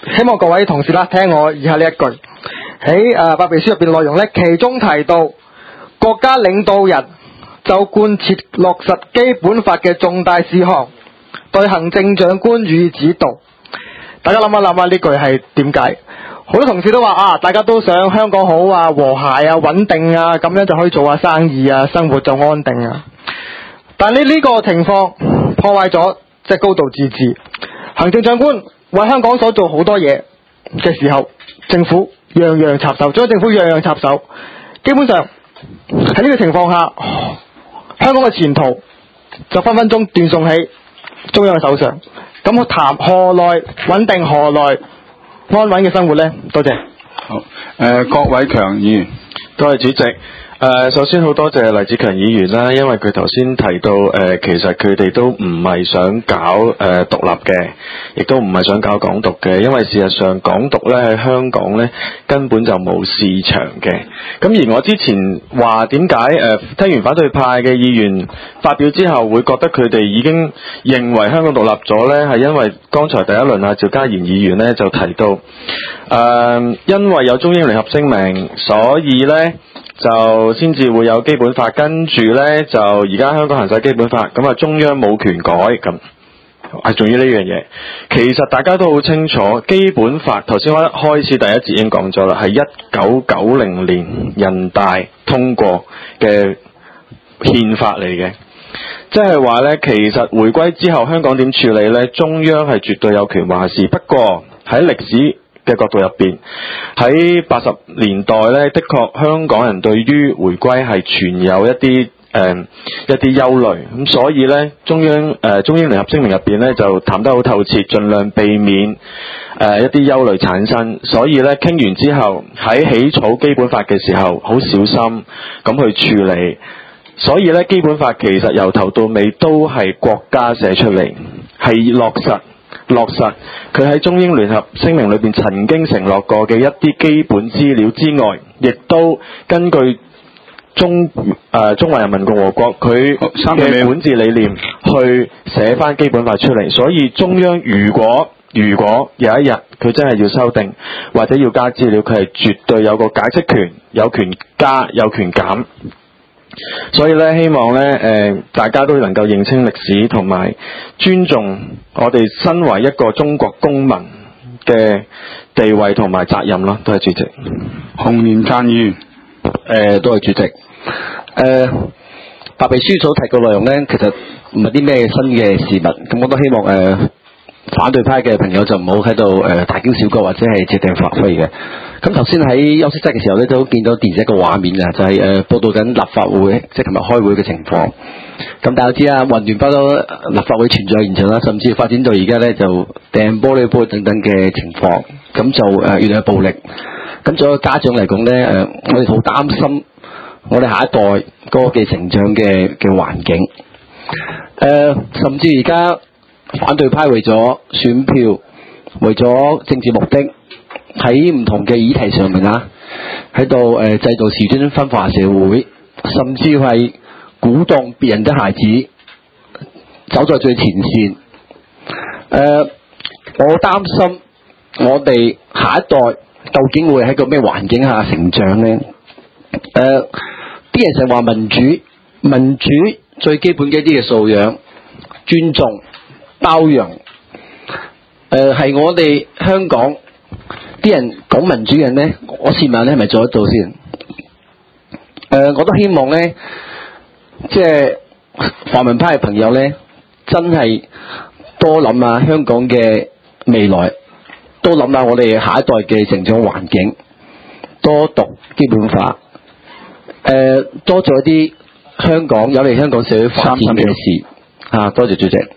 希望各位同事啦聽我以下呢一句，喺誒白皮書入邊內容咧，其中提到國家領導人就貫徹落實基本法嘅重大事項，對行政長官予以指導。大家諗下諗下呢句係點解？好多同事都話啊，大家都想香港好啊，和諧啊，穩定啊，咁樣就可以做下生意啊，生活就安定啊。但係呢呢個情況破壞咗即係高度自治，行政長官為香港所做好多嘢嘅時候，政府樣樣插手，中央政府樣樣插手，基本上喺呢個情況下，香港嘅前途就分分鐘斷送喺中央嘅手上。咁我談何來穩定，何來安穩嘅生活呢？多謝。 好，誒、呃，郭偉強議員， 多謝主席。誒、呃，首先好多謝黎志強議員啦，因為佢頭先提到誒、呃，其實佢哋都唔係想搞誒、呃、獨立嘅，亦都唔係想搞港獨嘅，因為事實上港獨咧喺香港咧根本就冇市場嘅。咁而我之前話點解誒聽完反對派嘅議員發表之後，會覺得佢哋已經認為香港獨立咗咧，係因為剛才第一輪啊趙家賢議員咧就提到誒、呃，因為有中英聯合聲明，所以咧。就先至會有基本法，跟住呢，就而家香港行使基本法，咁啊中央冇權改，咁係重要呢樣嘢。其實大家都好清楚，基本法頭先我一開始第一節已經講咗啦，係一九九零年人大通過嘅憲法嚟嘅，即係話呢，其實回歸之後香港點處理呢？中央係絕對有權話事，不過喺歷史嘅角度入邊，喺八十年代咧，的確香港人對於回歸係存有一啲誒、呃、一啲憂慮，咁所以咧中央誒、呃、中英聯合聲明入邊咧就談得好透徹，盡量避免誒、呃、一啲憂慮產生。所以咧傾完之後，喺起草基本法嘅時候，好小心咁去處理。所以咧基本法其實由頭到尾都係國家寫出嚟，係落實。落實佢喺中英聯合聲明裏邊曾經承諾過嘅一啲基本資料之外，亦都根據中誒、呃、中華人民共和國佢嘅管治理念去寫翻基本法出嚟。所以中央如果如果有一日佢真係要修訂或者要加資料，佢係絕對有個解釋權，有權加有權減。所以咧，希望咧，誒、呃，大家都能夠認清歷史，同埋尊重我哋身為一個中國公民嘅地位同埋責任咯。多謝主席。 洪連贊議員， 誒，多謝主席。誒、呃，白皮書所提嘅內容咧，其實唔係啲咩新嘅事物，咁我都希望誒、呃、反對派嘅朋友就唔好喺度誒大驚小怪或者係借題發揮嘅。咁頭先喺休息室嘅時候咧，都見到電視一個畫面啊，就係、是、誒、呃、報道緊立法會，即係琴日開會嘅情況。咁大家知啊，混亂不嬲立法會存在現場啦，甚至發展到而家咧就掟玻璃杯等等嘅情況。咁就誒、呃、越嚟越暴力。咁作為家長嚟講咧，誒、呃、我哋好擔心我哋下一代嗰個嘅成長嘅嘅環境。誒、呃，甚至而家反對派為咗選票，為咗政治目的。喺唔同嘅議題上面啊，喺度誒製造事端分化社會，甚至係鼓動別人的孩子走在最前線。誒、呃，我擔心我哋下一代究竟會喺個咩環境下成長呢？誒、呃，啲人成日話民主，民主最基本嘅一啲嘅素養，尊重、包容，誒、呃，係我哋香港。啲人講民主嘅人呢，我試問咧係咪做得到先？誒、呃，我都希望呢，即係泛民派嘅朋友呢，真係多諗下香港嘅未來，多諗下我哋下一代嘅成長環境，多讀基本法，誒、呃，多做一啲香港有利香港社會發展嘅事。啊，多謝主席。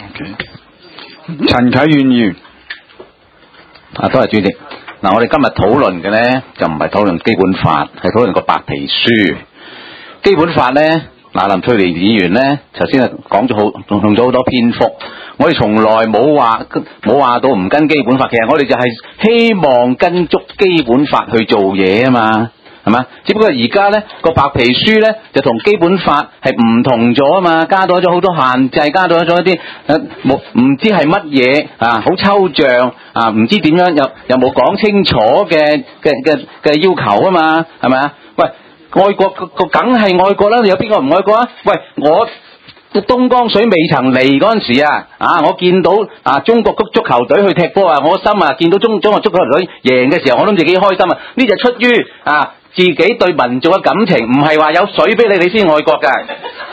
陳啟遠議員， 啊，多謝主席。嗱，我哋今日討論嘅咧就唔係討論基本法，係討論個白皮書。基本法咧，嗱，林翠蓮議員咧，頭先啊講咗好，用咗好多篇幅。我哋從來冇話冇話到唔跟基本法，其實我哋就係希望跟足基本法去做嘢啊嘛，係係嘛？只不過而家咧個白皮書咧就同基本法係唔同咗啊嘛，加多咗好多限制，加多咗一啲誒冇唔知係乜嘢啊，好抽象啊，唔知點樣又又冇講清楚嘅嘅嘅嘅要求啊嘛，係咪啊？喂，愛國個個梗係愛國啦，有邊個唔愛國啊？喂，我東江水未曾嚟嗰陣時啊，啊，我見到啊中國足足球隊去踢波啊，我心啊見到中中國足球隊贏嘅時候，我諗自己開心啊！呢就出於啊自己對民族嘅感情，唔係話有水俾你你先愛國㗎。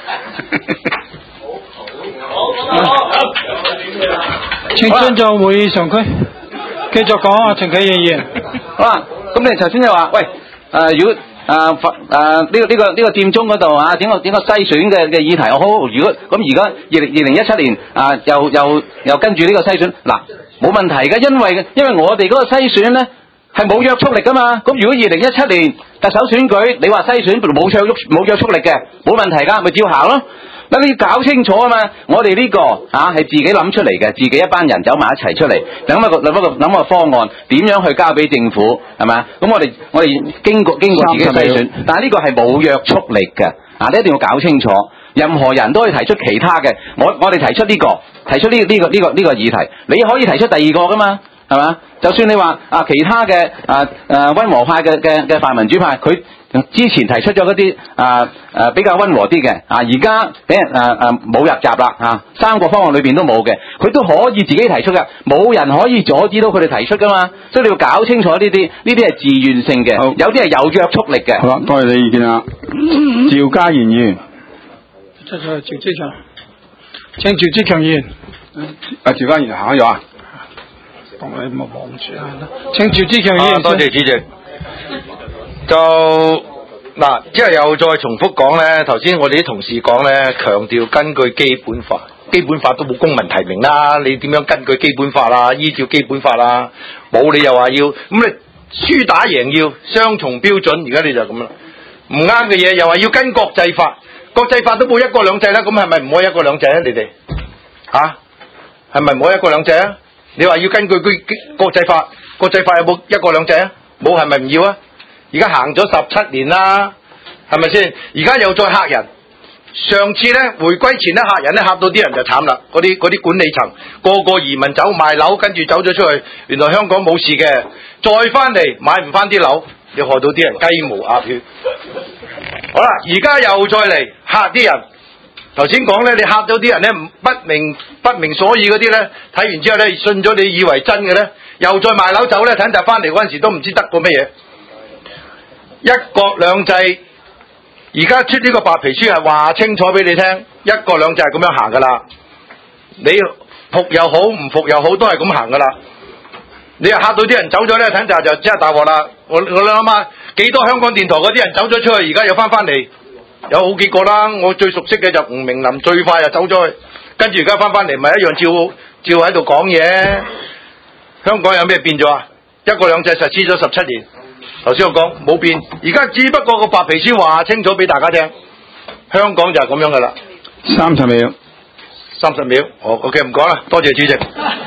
請尊重會議常規，繼續講啊，陳啟業議員。 好啦，咁你頭先就話，喂，誒、呃、如果誒佛誒呢個呢、這個呢、這個佔中嗰度啊，點個點個篩選嘅嘅議題，好，如果咁而家二零二零一七年啊、呃，又又又跟住呢個篩選，嗱冇問題嘅，因為因為我哋嗰個篩選咧係冇約束力噶嘛，咁如果二零一七年特首選舉你話篩選冇約冇約束力嘅，冇問題噶，咪照行咯。嗱你要搞清楚啊嘛，我哋呢、這個啊係自己諗出嚟嘅，自己一班人走埋一齊出嚟，諗一個諗一個諗個方案，點樣去交俾政府係咪？咁我哋我哋經過經過自己嘅篩選，但係呢個係冇約束力嘅，啊你一定要搞清楚。任何人都可以提出其他嘅，我我哋提出呢、這個，提出呢、這、呢個呢、這個呢、這個議題，你可以提出第二個噶嘛，係嘛？就算你話啊其他嘅啊誒溫和派嘅嘅嘅泛民主派，佢之前提出咗嗰啲啊誒比較溫和啲嘅，啊而家俾人誒誒冇入閘啦啊，三個方案裏邊都冇嘅，佢都可以自己提出嘅，冇人可以阻止到佢哋提出噶嘛，所以你要搞清楚呢啲，呢啲係自願性嘅，有啲係有約束力嘅。 好啦，多謝你意見啦，趙家賢議員。 這是趙志強，請趙志強議員。 啊，趙家賢行咗啊？ 幫你冇望住啊！請趙志強議員。 啊，多謝主席。就嗱，即係又再重複講咧，頭先我哋啲同事講咧，強調根據基本法，基本法都冇公民提名啦，你點樣根據基本法啊？依照基本法啊，冇理由話要咁你輸打贏要雙重標準，而家你就咁啦，唔啱嘅嘢又話要跟國際法。國際法都冇一國兩制啦，咁係咪唔可以一國兩制啊？你哋吓係咪唔可以一國兩制啊？你話要根據國際法，國際法有冇一國兩制啊？冇係咪唔要啊？而家行咗十七年啦，係咪先？而家又再嚇人。上次咧回歸前咧嚇人咧嚇到啲人就慘啦，嗰啲嗰啲管理層個個移民走賣樓，跟住走咗出去，原來香港冇事嘅，再翻嚟買唔翻啲樓，你害到啲人雞毛鴨血。好啦，而家又再嚟嚇啲人。頭先講咧，你嚇咗啲人咧，不明不明所以嗰啲咧，睇完之後咧，信咗你以為真嘅咧，又再賣樓走咧，睇陣翻嚟嗰陣時都唔知得過乜嘢。一國兩制，而家出呢個白皮書係話清楚俾你聽，一國兩制係咁樣行噶啦。你服又好，唔服又好，都係咁行噶啦。你又嚇到啲人走咗咧，睇陣就真係大鑊啦。我我諗下，幾多香港電台嗰啲人走咗出去，而家又翻翻嚟，有好幾個啦。我最熟悉嘅就吳明林，最快就走咗去，跟住而家翻翻嚟，咪一樣照照喺度講嘢。香港有咩變咗啊？一國兩制實施咗十七年，頭先我講冇變，而家只不過個白皮書話清楚俾大家聽，香港就係咁樣噶啦。 三十秒， 三十秒，我 OK 唔講啦，多謝主席。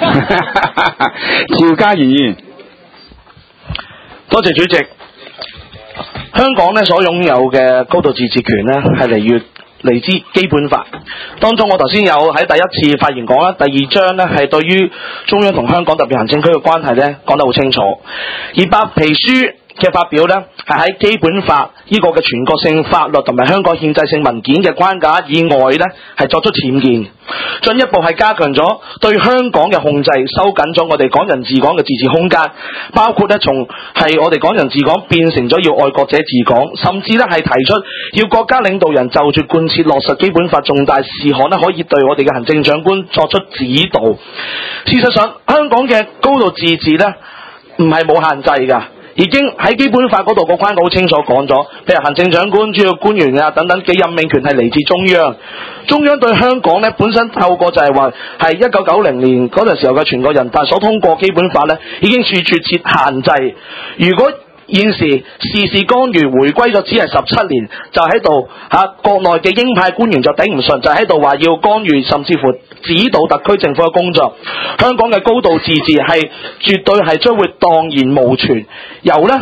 趙家賢議員， 多謝主席。香港咧所擁有嘅高度自治權咧，係嚟於嚟自基本法。當中我頭先有喺第一次發言講啦，第二章咧係對於中央同香港特別行政區嘅關係咧講得好清楚。而白皮書嘅發表咧，係喺基本法呢個嘅全國性法律同埋香港憲制性文件嘅框架以外咧，係作出僭建，進一步係加強咗對香港嘅控制，收緊咗我哋港人治港嘅自治空間，包括咧從係我哋港人治港變成咗要愛國者治港，甚至咧係提出要國家領導人就住貫徹落實基本法重大事項咧，可以對我哋嘅行政長官作出指導。事實上，香港嘅高度自治咧唔係冇限制㗎。已經喺基本法嗰度個框架好清楚講咗，譬如行政長官、主要官員啊等等嘅任命權係嚟自中央。中央對香港咧本身透過就係話係一九九零年嗰陣時候嘅全國人大所通過基本法咧，已經處處設限制。如果現時事事干預，回歸咗只係十七年，就喺度嚇國內嘅鷹派官員就頂唔順，就喺度話要干預，甚至乎指導特區政府嘅工作。香港嘅高度自治係絕對係將會蕩然無存。由呢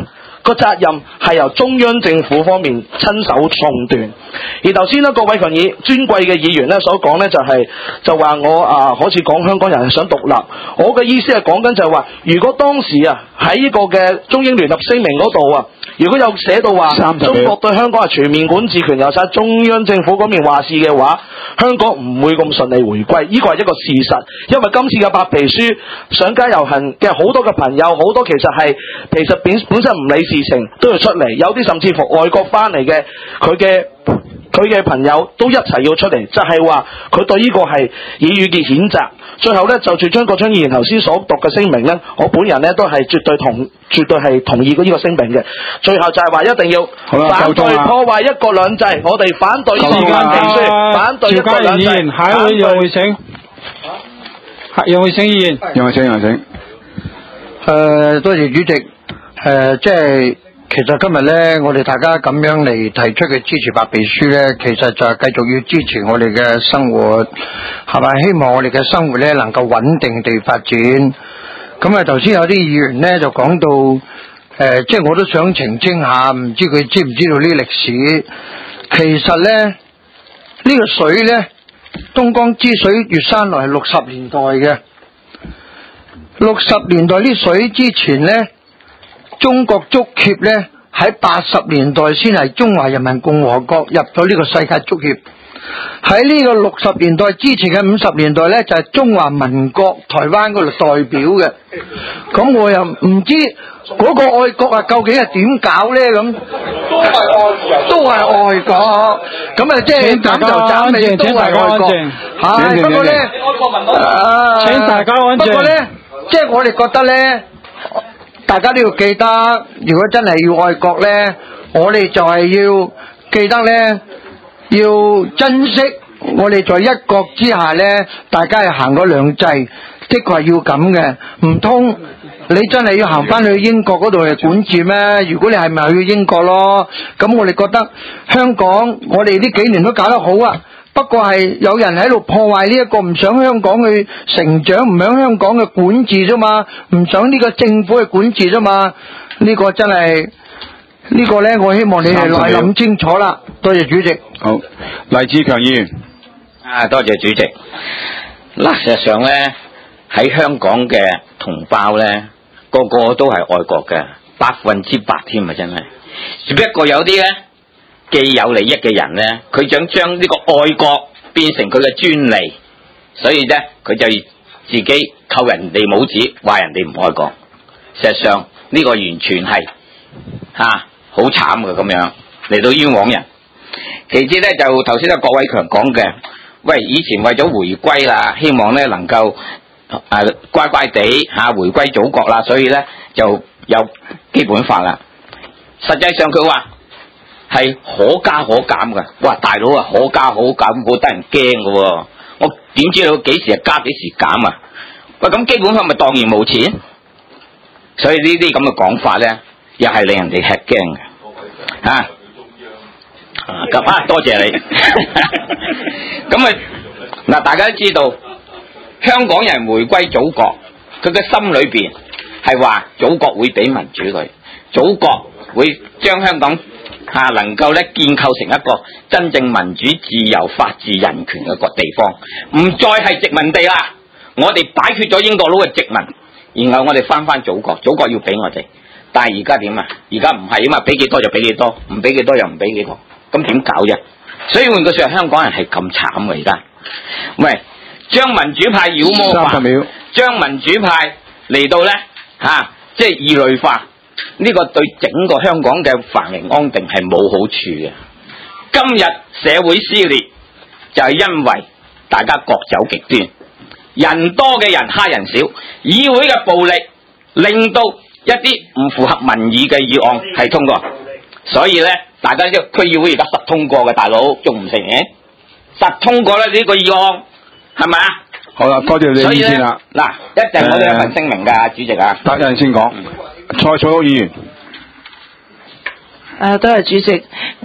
個責任係由中央政府方面親手送斷。而頭先咧，郭偉強議尊貴嘅議員咧所講咧就係、是、就話我啊，好似講香港人係想獨立。我嘅意思係講緊就係話，如果當時啊喺呢個嘅中英聯合聲明嗰度啊，如果有寫到話中國對香港係全面管治權，由晒中央政府嗰邊話事嘅話，香港唔會咁順利回歸。呢個係一個事實，因為今次嘅白皮書上街遊行嘅好多嘅朋友，好多其實係其實本本身唔理事情都要出嚟，有啲甚至乎外國翻嚟嘅佢嘅佢嘅朋友都一齊要出嚟，就係話佢對呢個係以予嘅譴責。最後咧，就住張國昌議員頭先所讀嘅聲明咧，我本人咧都係絕對同絕對係同意呢個聲明嘅。最後就係話一定要反對破壞一國兩制，我哋反對呢個白皮書，反對一國兩制。 議員，下一位楊會請，楊會請議員， 楊會請，楊會請。 誒、呃，多謝主席。誒、呃，即係其實今日咧，我哋大家咁樣嚟提出嘅支持白皮書咧，其實就係繼續要支持我哋嘅生活，係咪？希望我哋嘅生活咧能夠穩定地發展。咁啊，頭先有啲議員咧就講到，誒、呃，即係我都想澄清下，唔知佢知唔知道呢歷史？其實咧，呢、呢個水咧，東江之水越山來係六十年代嘅。六十年代啲水之前呢，中國足協呢喺八十年代先係中華人民共和國入咗呢個世界足協。喺呢個六十年代之前嘅五十年代呢，就係、是、中華民國台灣嗰度代表嘅。咁我又唔知嗰個愛國啊，究竟係點搞呢？咁都係愛，都係愛國。咁啊，即係斬頭斬尾都係愛國。係不過呢，誒， 請大家安靜。 不過呢，即係我哋覺得呢，大家都要記得，如果真係要愛國呢，我哋就係要記得呢，要珍惜我哋在一國之下呢，大家係行嗰兩制，的確係要咁嘅。唔通你真係要行翻去英國嗰度嚟管治咩？如果你係咪去英國咯？咁我哋覺得香港，我哋呢幾年都搞得好啊。不過係有人喺度破壞呢一個，唔想香港去成長，唔想香港嘅管治啫嘛，唔想呢個政府去管治啫嘛。呢個真係呢個呢，我希望你哋嚟諗清楚啦。多謝主席。 好，黎志強議員。 啊，多謝主席。嗱，事實上呢，喺香港嘅同胞呢，個個都係愛國嘅，百分之百添啊，真係。只不過有啲呢，既有利益嘅人呢，佢想將呢個愛國變成佢嘅專利，所以呢，佢就自己扣人哋帽子，話人哋唔愛國。事實上呢個完全係吓好慘嘅咁樣嚟到冤枉人。其次呢，就頭先阿郭偉強講嘅，喂，以前為咗回歸啦，希望呢能夠誒、呃、乖乖地吓、啊、回歸祖國啦，所以呢就有基本法啦。實際上佢話係可加可減嘅，哇！大佬啊，可加可減，好得人驚嘅。我點知道幾時係加幾時減啊？喂，咁基本法咪蕩然無錢？所以呢啲咁嘅講法咧，又係令人哋吃驚嘅。啊，咁啊，多謝你。咁啊，嗱，大家都知道，香港人回歸祖國，佢嘅心裏邊係話祖國會俾民主佢，祖國會將香港。啊，能夠咧建構成一個真正民主、自由、法治、人權嘅個地方，唔再係殖民地啦。我哋擺脫咗英國佬嘅殖民，然後我哋翻翻祖國，祖國要俾我哋。但係而家點啊？而家唔係啊嘛，俾幾多就俾幾多，唔俾幾多又唔俾幾多，咁點搞啫？所以換句說話，香港人係咁慘嘅而家。喂，將民主派妖魔化，將民主派嚟到咧吓、啊，即係異類化。呢個對整個香港嘅繁榮安定係冇好處嘅。今日社會撕裂就係因為大家各走極端，人多嘅人蝦人少，議會嘅暴力令到一啲唔符合民意嘅議案係通過，所以咧大家呢個區議會而家實通過嘅，大佬仲唔承認？實通過咧呢個議案係咪啊？ 好啦，多謝你意見啦。 嗱，一定我哋有份聲明噶、呃，主席啊。 得一陣先講。蔡楚屋議員， 誒，多謝主席。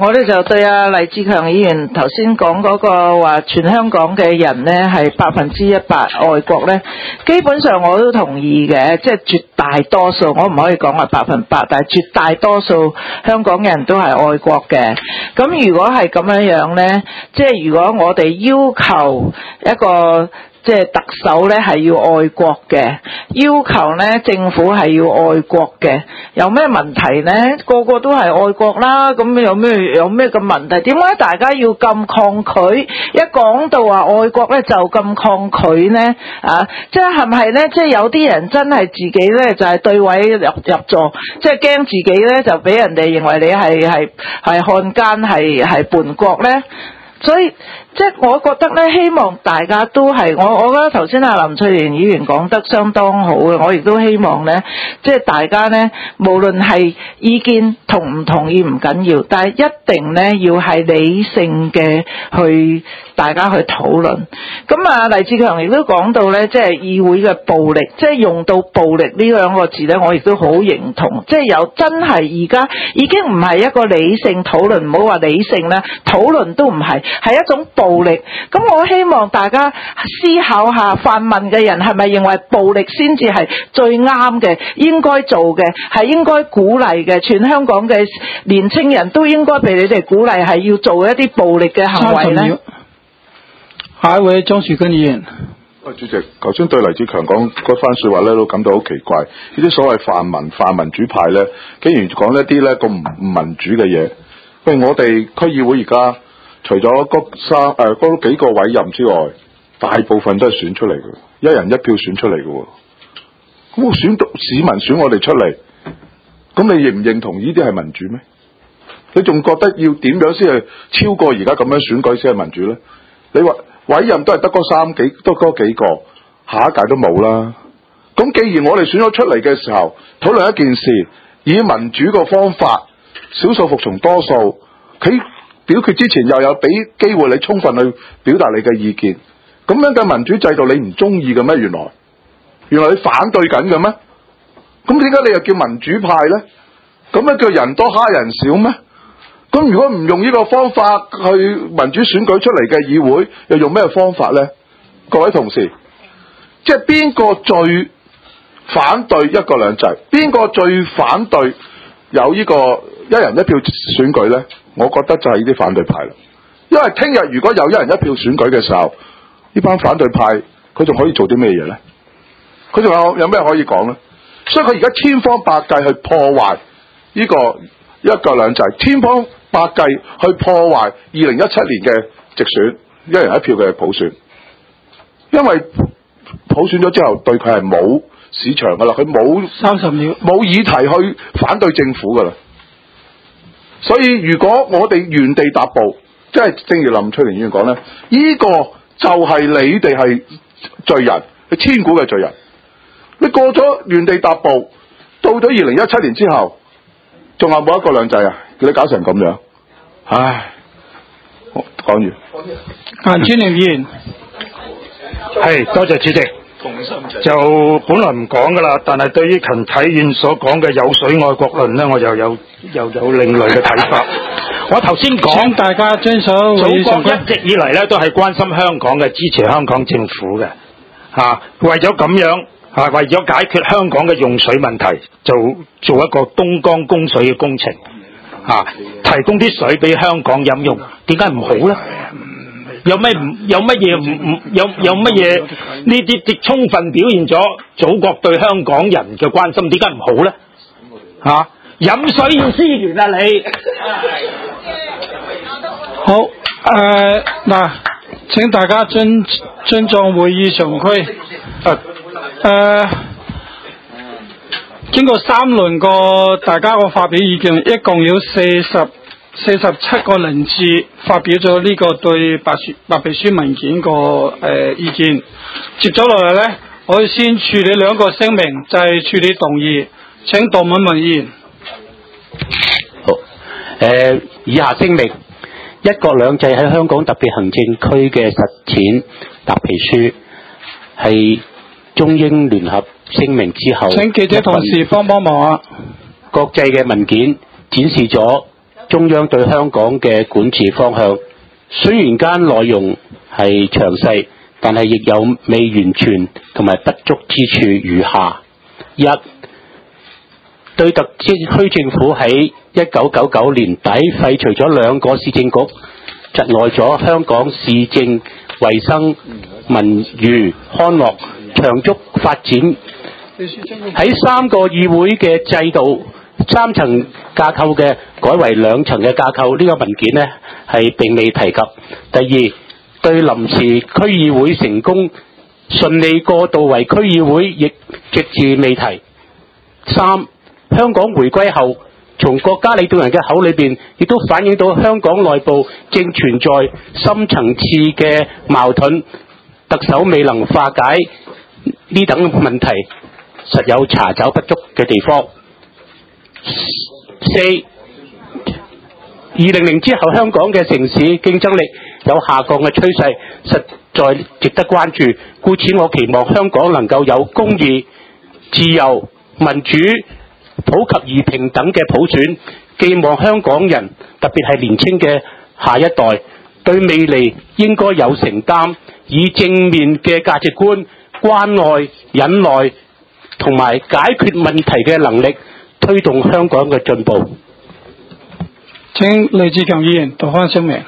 我咧就對阿黎志強議員頭先講嗰個話，全香港嘅人呢係百分之一百愛國呢，基本上我都同意嘅，即係絕大多數，我唔可以講話百分百，但係絕大多數香港人都係愛國嘅。咁如果係咁樣樣呢，即係如果我哋要求一個即係特首咧係要愛國嘅，要求咧政府係要愛國嘅，有咩問題咧？個個都係愛國啦，咁有咩有咩咁問題？點解大家要咁抗拒？一講到話愛國咧就咁抗拒咧？啊，即係係咪咧？即係有啲人真係自己咧就係對位入入座，即係驚自己咧就俾人哋認為你係係係漢奸係係叛國咧？所以即係我覺得咧，希望大家都係我，我覺得頭先阿林翠蓮議員講得相當好嘅，我亦都希望咧，即係大家咧，無論係意見同唔同意唔緊要，但係一定咧要係理性嘅去大家去討論。咁啊，黎志強亦都講到咧，即係議會嘅暴力，即係用到暴力呢兩個字咧，我亦都好認同。即係有真係而家已經唔係一個理性討論，唔好話理性啦，討論都唔係。係一種暴力，咁我希望大家思考下，泛民嘅人係咪認為暴力先至係最啱嘅，應該做嘅，係應該鼓勵嘅，全香港嘅年青人都應該被你哋鼓勵，係要做一啲暴力嘅行為呢？ 下一位張樹根議員。 喂，主席，頭先對黎志強講嗰番說話咧，都感到好奇怪。呢啲所謂泛民、泛民主派咧，竟然講一啲咧咁唔民主嘅嘢。喂，我哋區議會而家除咗嗰三誒嗰幾個委任之外，大部分都係選出嚟嘅，一人一票選出嚟嘅喎。咁我選到市民選我哋出嚟，咁你認唔認同呢啲係民主咩？你仲覺得要點樣先係超過而家咁樣選舉先係民主咧？你話委任都係得嗰三幾，得嗰幾個，下一屆都冇啦。咁既然我哋選咗出嚟嘅時候，討論一件事，以民主個方法，少數服從多數，佢表決之前又有俾機會你充分去表達你嘅意見，咁樣嘅民主制度你唔中意嘅咩？原來原來你反對緊嘅咩？咁點解你又叫民主派呢？咁樣叫人多蝦人少咩？咁如果唔用呢個方法去民主選舉出嚟嘅議會，又用咩方法呢？各位同事，即係邊個最反對一國兩制？邊個最反對有呢個一人一票選舉呢？我覺得就係呢啲反對派啦。因為聽日如果有一人一票選舉嘅時候，呢班反對派佢仲可以做啲咩嘢呢？佢仲有有咩可以講呢？所以佢而家千方百計去破壞呢個一國兩制，千方百計去破壞二零一七年嘅直選一人一票嘅普選，因為普選咗之後對佢係冇市場噶啦，佢冇三十秒冇議題去反對政府噶啦。所以如果我哋原地踏步，即係正如林翠蓮議員講咧，呢個就係你哋係罪人，係千古嘅罪人。你過咗原地踏步，到咗二零一七年之後，仲有冇一國兩制啊？叫你搞成咁樣，唉，講完。 顏朱靈議員， 係多謝主席。就本來唔講噶啦，但係對於陳啟遠所講嘅有水愛國論呢，我又有又有另類嘅睇法。我頭先講， 請大家遵守會議常規。 祖國一直以嚟呢都係關心香港嘅，支持香港政府嘅，嚇、啊、為咗咁樣嚇、啊，為咗解決香港嘅用水問題，就做一個東江供水嘅工程，嚇、啊、提供啲水俾香港飲用，點解唔好呢？有咩唔有乜嘢唔唔有有乜嘢呢啲啲充分表現咗祖國對香港人嘅關心，點解唔好咧？嚇、啊、飲水要思源啊！你好誒嗱、呃，請大家尊尊重會議常規。誒、呃，經過三輪個大家個發表意見，一共有四十。四十七個人次發表咗呢個對白書白皮書文件個誒、呃、意見，接咗落嚟咧，我要先處理兩個聲明，就係、是、處理動議。請杜敏文議員。 好，誒、呃，以下聲明：一國兩制喺香港特別行政區嘅實踐白皮書係中英聯合聲明之後， 請記者同事幫幫忙啊！ 國際嘅文件展示咗中央對香港嘅管治方向。雖然間內容係詳細，但係亦有未完全同埋不足之處如下：一、對特區政府喺一九九九年底廢除咗兩個市政局，窒礙咗香港市政、衛生、文娛、康樂、長足發展。喺三個議會嘅制度三層架構嘅改為兩層嘅架構，呢、這個文件呢係並未提及。第二，對臨時區議會成功順利過渡為區議會亦隻字未提。三，香港回歸後，從國家領導人嘅口裏邊，亦都反映到香港內部正存在深層次嘅矛盾，特首未能化解呢等問題，實有查找不足嘅地方。四，二零零之後香港嘅城市競爭力有下降嘅趨勢，實在值得關注。故此，我期望香港能夠有公義、自由、民主、普及而平等嘅普選。寄望香港人，特別係年輕嘅下一代，對未來應該有承擔，以正面嘅價值觀、關愛、忍耐同埋解決問題嘅能力，推動香港嘅進步。 請黎志強議員讀翻聲明。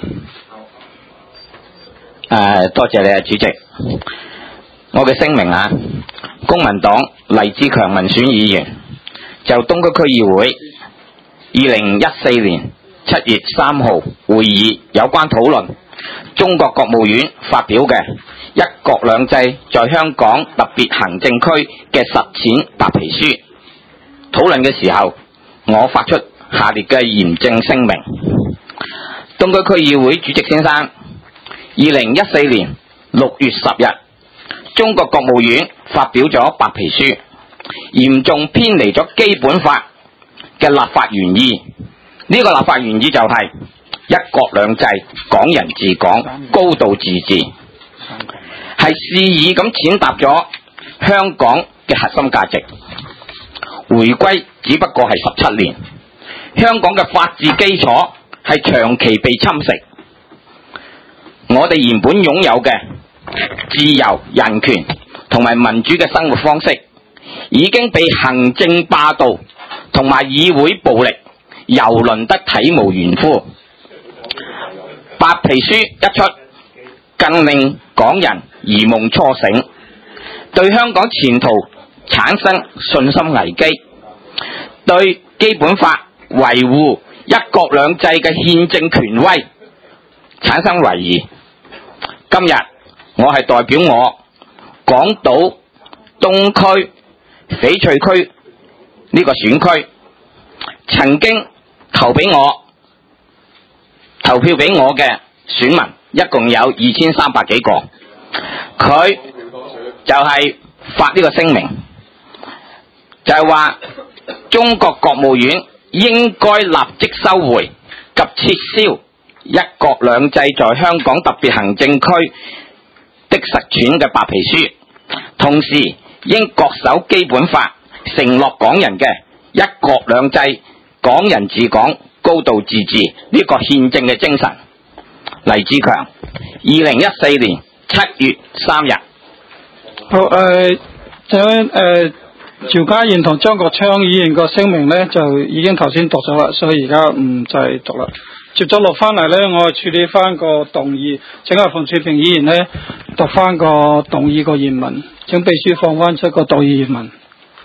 誒，多謝你啊，主席。我嘅聲明啊，公民黨黎志強民選議員就東區區議會二零一四年七月三號會議有關討論中國國務院發表嘅一國兩制在香港特別行政區嘅實踐白皮書討論嘅時候，我發出下列嘅嚴正聲明。東區區議會主席先生，二零一四年六月十日，中國國務院發表咗白皮書，嚴重偏離咗基本法嘅立法原意。呢、這個立法原意就係一國兩制、港人治港、高度自治，係肆意咁踐踏咗香港嘅核心價值。回歸只不過係十七年，香港嘅法治基礎係長期被侵蝕。我哋原本擁有嘅自由、人權同埋民主嘅生活方式，已經被行政霸道同埋議會暴力蹂躪得體無完膚。白皮書一出，更令港人如夢初醒，對香港前途產生信心危機，對基本法維護一國兩制嘅憲政權威產生懷疑。今日我係代表我港島東區翡翠區呢個選區曾經投俾我投票俾我嘅選民，一共有二千三百幾個，佢就係發呢個聲明，就係話中國國務院應該立即收回及撤銷一國兩制在香港特別行政區的實踐嘅白皮書，同時應恪守基本法承諾港人嘅一國兩制、港人治港、高度自治呢個憲政嘅精神。黎志強，二零一四年七月三日。 好誒，就誒趙家賢同張國昌議員個聲明呢，就已經頭先讀咗啦，所以而家唔再讀啦。接咗落翻嚟呢，我處理翻個動議，請阿馮翠萍議員呢讀翻個動議個原文，請秘書放翻出個動議原文。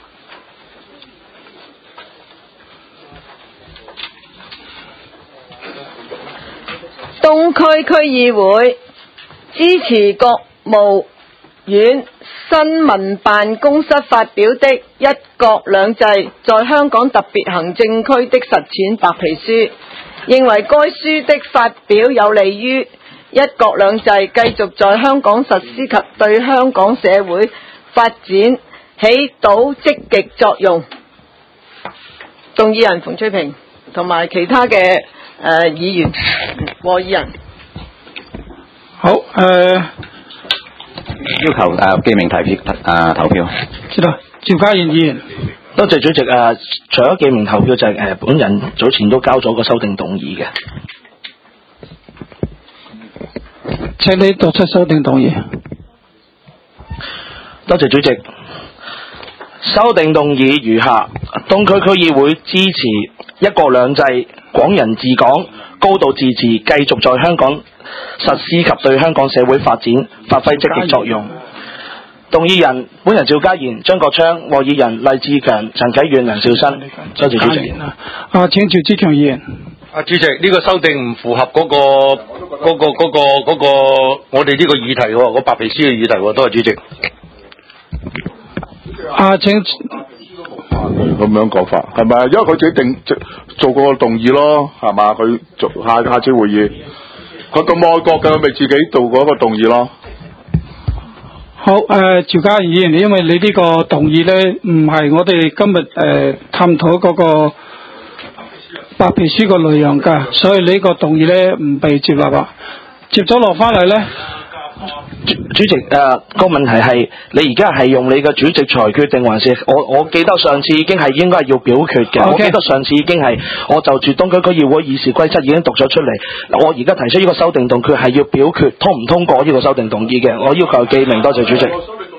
東區區議會支持國務院新聞辦公室發表的一國兩制在香港特別行政區的實踐白皮書，認為該書的發表有利於一國兩制繼續在香港實施及對香港社會發展起到積極作用。動議人馮翠萍同埋其他嘅誒、呃、議員和議人。 好誒、呃， 要求誒記名提票誒投票。 知道，趙家賢議員。 多謝主席啊！除咗記名投票就係、誒、本人早前都交咗個修訂動議嘅。 請你讀出修訂動議。 多謝主席。修訂動議如下：東區區議會支持一國兩制、港人治港、高度自治繼續在香港實施及對香港社會發展發揮積極作用。動議人本人趙家賢、張國昌，和議人黎志強、陳啟遠、梁兆新。多謝主席。 啊，請趙志強議員。 啊，主席，呢、這個修訂唔符合嗰、那個嗰、那個嗰、那個嗰、那個我哋呢個議題喎，個白皮書嘅議題喎，多謝主席。 啊，請咁樣講法係咪？因為佢自己定做過個動議咯，係嘛？佢做下下次會議，佢咁愛國嘅，咪自己做過一個動議咯。 好，誒、呃，趙家賢議員，因為你呢個動議咧，唔係我哋今日誒、呃、探討嗰個白皮書個內容㗎，所以呢個動議咧唔被接納啊。接咗落翻嚟咧。 主主席誒、呃那個問題係你而家係用你嘅主席裁決定還是我我記得上次已經係應該係要表決嘅。Okay. 我記得上次已經係我就住東區區議會議事規則已經讀咗出嚟。我而家提出呢個修訂動議係要表決通唔通過呢個修訂動議嘅。我要求記明，多謝主席。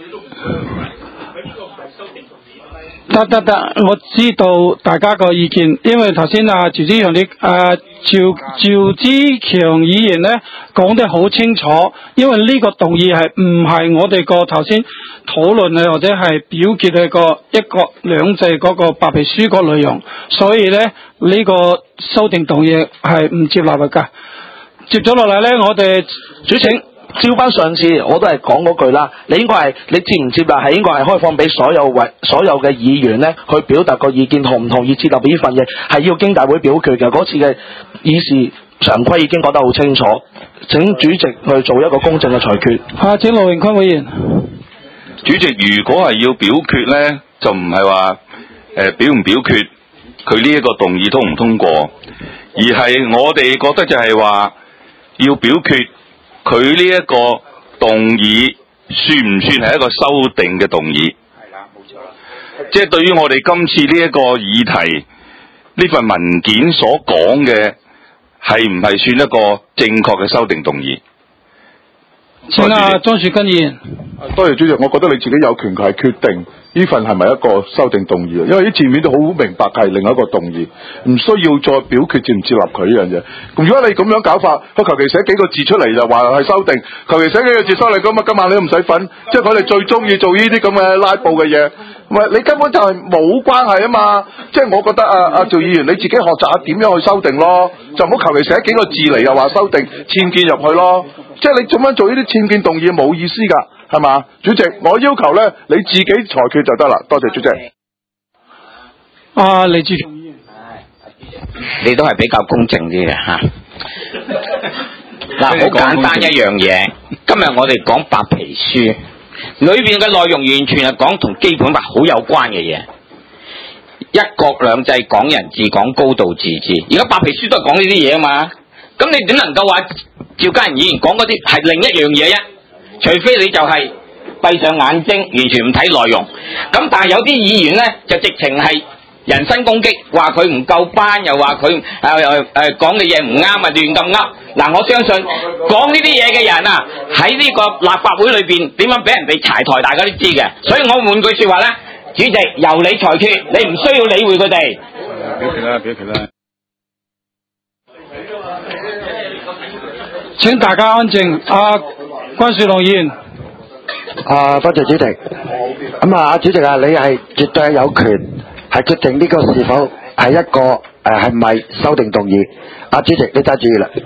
得得得，我知道大家個意見，因為頭先啊趙之強你啊趙趙之強議員咧講得好清楚，因為呢個動議係唔係我哋個頭先討論嘅或者係表決嘅個一國兩制嗰個白皮書個內容，所以咧呢、這個修訂動議係唔接納嘅㗎。接咗落嚟咧，我哋主請。 照翻上次我都係講嗰句啦，你應該係你接唔接納係應該係開放俾所有為所有嘅議員咧去表達個意見，同唔同意接納呢份嘢係要經大會表決嘅。嗰次嘅議事常規已經講得好清楚，請主席去做一個公正嘅裁決。 啊，請羅榮坤委員。 主席，如果係要表決咧，就唔係話誒表唔表決佢呢一個動議通唔通過，而係我哋覺得就係話要表決。佢呢一個動議算唔算係一個修訂嘅動議？係啦，冇錯。即係對於我哋今次呢一個議題，呢份文件所講嘅係唔係算一個正確嘅修訂動議？ 請啊，莊樹根議員。 多謝主席，我覺得你自己有權係決定呢份係咪一個修訂動議，因為啲字面都好明白係另一個動議，唔需要再表決接唔接納佢呢樣嘢。咁如果你咁樣搞法，佢求其寫幾個字出嚟就話係修訂，求其寫幾個字收你咁啊，今晚你都唔使瞓，即係佢哋最中意做呢啲咁嘅拉布嘅嘢。唔係你根本就係冇關係啊嘛，即係我覺得啊啊趙議員你自己學習下點樣去修訂咯，就唔好求其寫幾個字嚟又話修訂僭建入去咯，即係你做乜做呢啲僭建動議冇意思㗎，係嘛？主席，我要求咧你自己裁決就得啦，多謝主席。 啊，李志強議員， 你都係比較公正啲嘅嚇。嗱，好簡單一樣嘢，今日我哋講白皮書。裏邊嘅內容完全係講同基本法好有關嘅嘢，一國兩制、港人治港、高度自治。而家白皮書都係講呢啲嘢啊嘛，咁你點能夠話趙家賢議員講嗰啲係另一樣嘢啊？除非你就係閉上眼睛，完全唔睇內容。咁但係有啲議員呢，就直情係人身攻擊，話佢唔夠班，又話佢誒誒誒講嘅嘢唔啱啊，亂咁噏。嗱，我相信講呢啲嘢嘅人啊，喺呢個立法會裏邊點樣俾人哋柴台，大家都知嘅。所以我換句說話咧，主席由你裁決，你唔需要理會佢哋。 表決啦，表決啦。 請大家安靜。阿、啊、關樹龍議員。 啊，多謝主席。咁啊，主席啊，你係絕對係有權係決定呢個是否係一個誒係咪修訂動議。啊，主席你揸主意啦。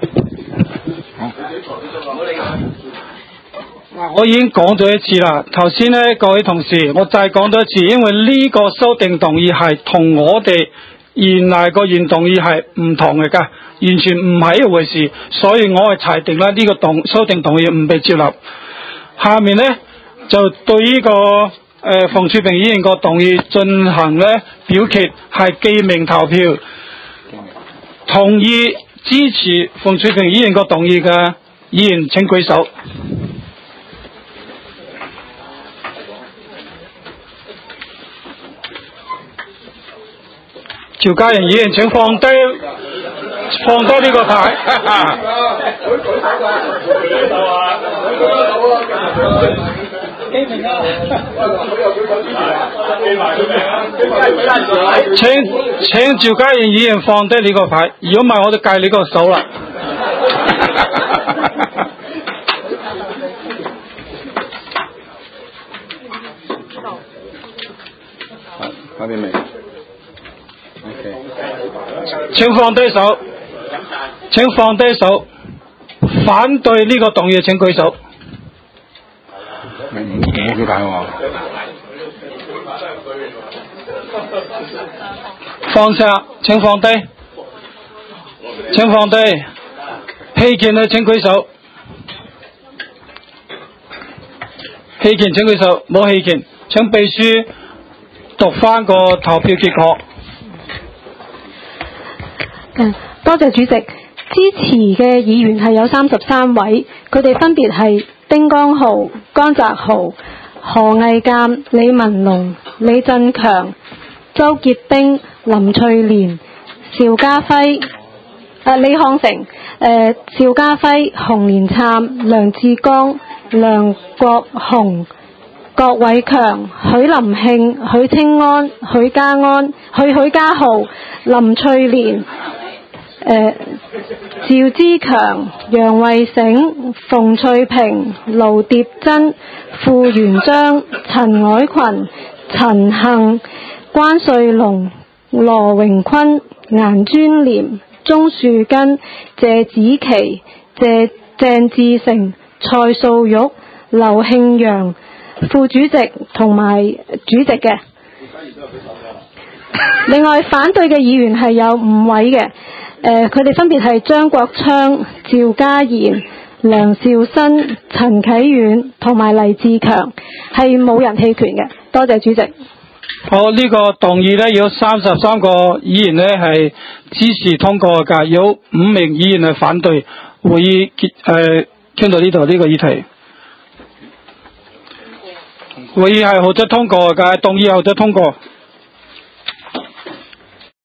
嗱，我已經講咗一次啦。頭先咧，各位同事，我再講多一次，因為呢個修訂動議係同我哋原來個原動議係唔同嘅㗎，完全唔係一回事，所以我係裁定啦呢個動修訂動議唔被接納。下面咧就對呢、這個誒馮柱平議員個動議進行咧表決，係記名投票，同意支持馮柱平議員個動議嘅議員請舉手。 趙家仁議員請放低放低呢個牌。請請趙家仁議員放低你個牌，如果唔係我就戒你個手啦。 下邊未 ？OK。 請放低手，請放低手，反對呢個動議請舉手。 唔好舉牌喎。 放下，請放低，請放低。棄權嘅請舉手，棄權請舉手，冇棄權，請秘書讀返個投票結果。 嗯，多謝主席。支持嘅議員係有三十三位，佢哋分別係丁江豪、江澤豪、何毅鑑、李文龍、李振強、周傑兵、林翠蓮、邵家輝、啊李漢成、誒邵家輝、洪連燦、梁志剛、梁國雄、郭偉強、許林慶、許清安、許家安、許許家豪、林翠蓮、誒趙之強、楊慧醒、馮翠萍、盧蝶珍、傅元璋、陳凱群、陳幸、關瑞龍、羅榮坤、顏尊廉、鍾樹根、謝子琪、謝鄭志成、蔡素玉、劉慶陽、副主席同埋主席嘅。另外反對嘅議員係有五位嘅。誒，佢哋分別係張國昌、趙家賢、梁兆新、陳啟遠同埋黎志強，係冇人棄權嘅。多謝主席。 好，呢、這個動議呢，有三十三個議員呢係支持通過嘅，有五名議員係反對。會議結誒傾到呢度呢個議題，會議係獲得通過嘅，動議獲得通過。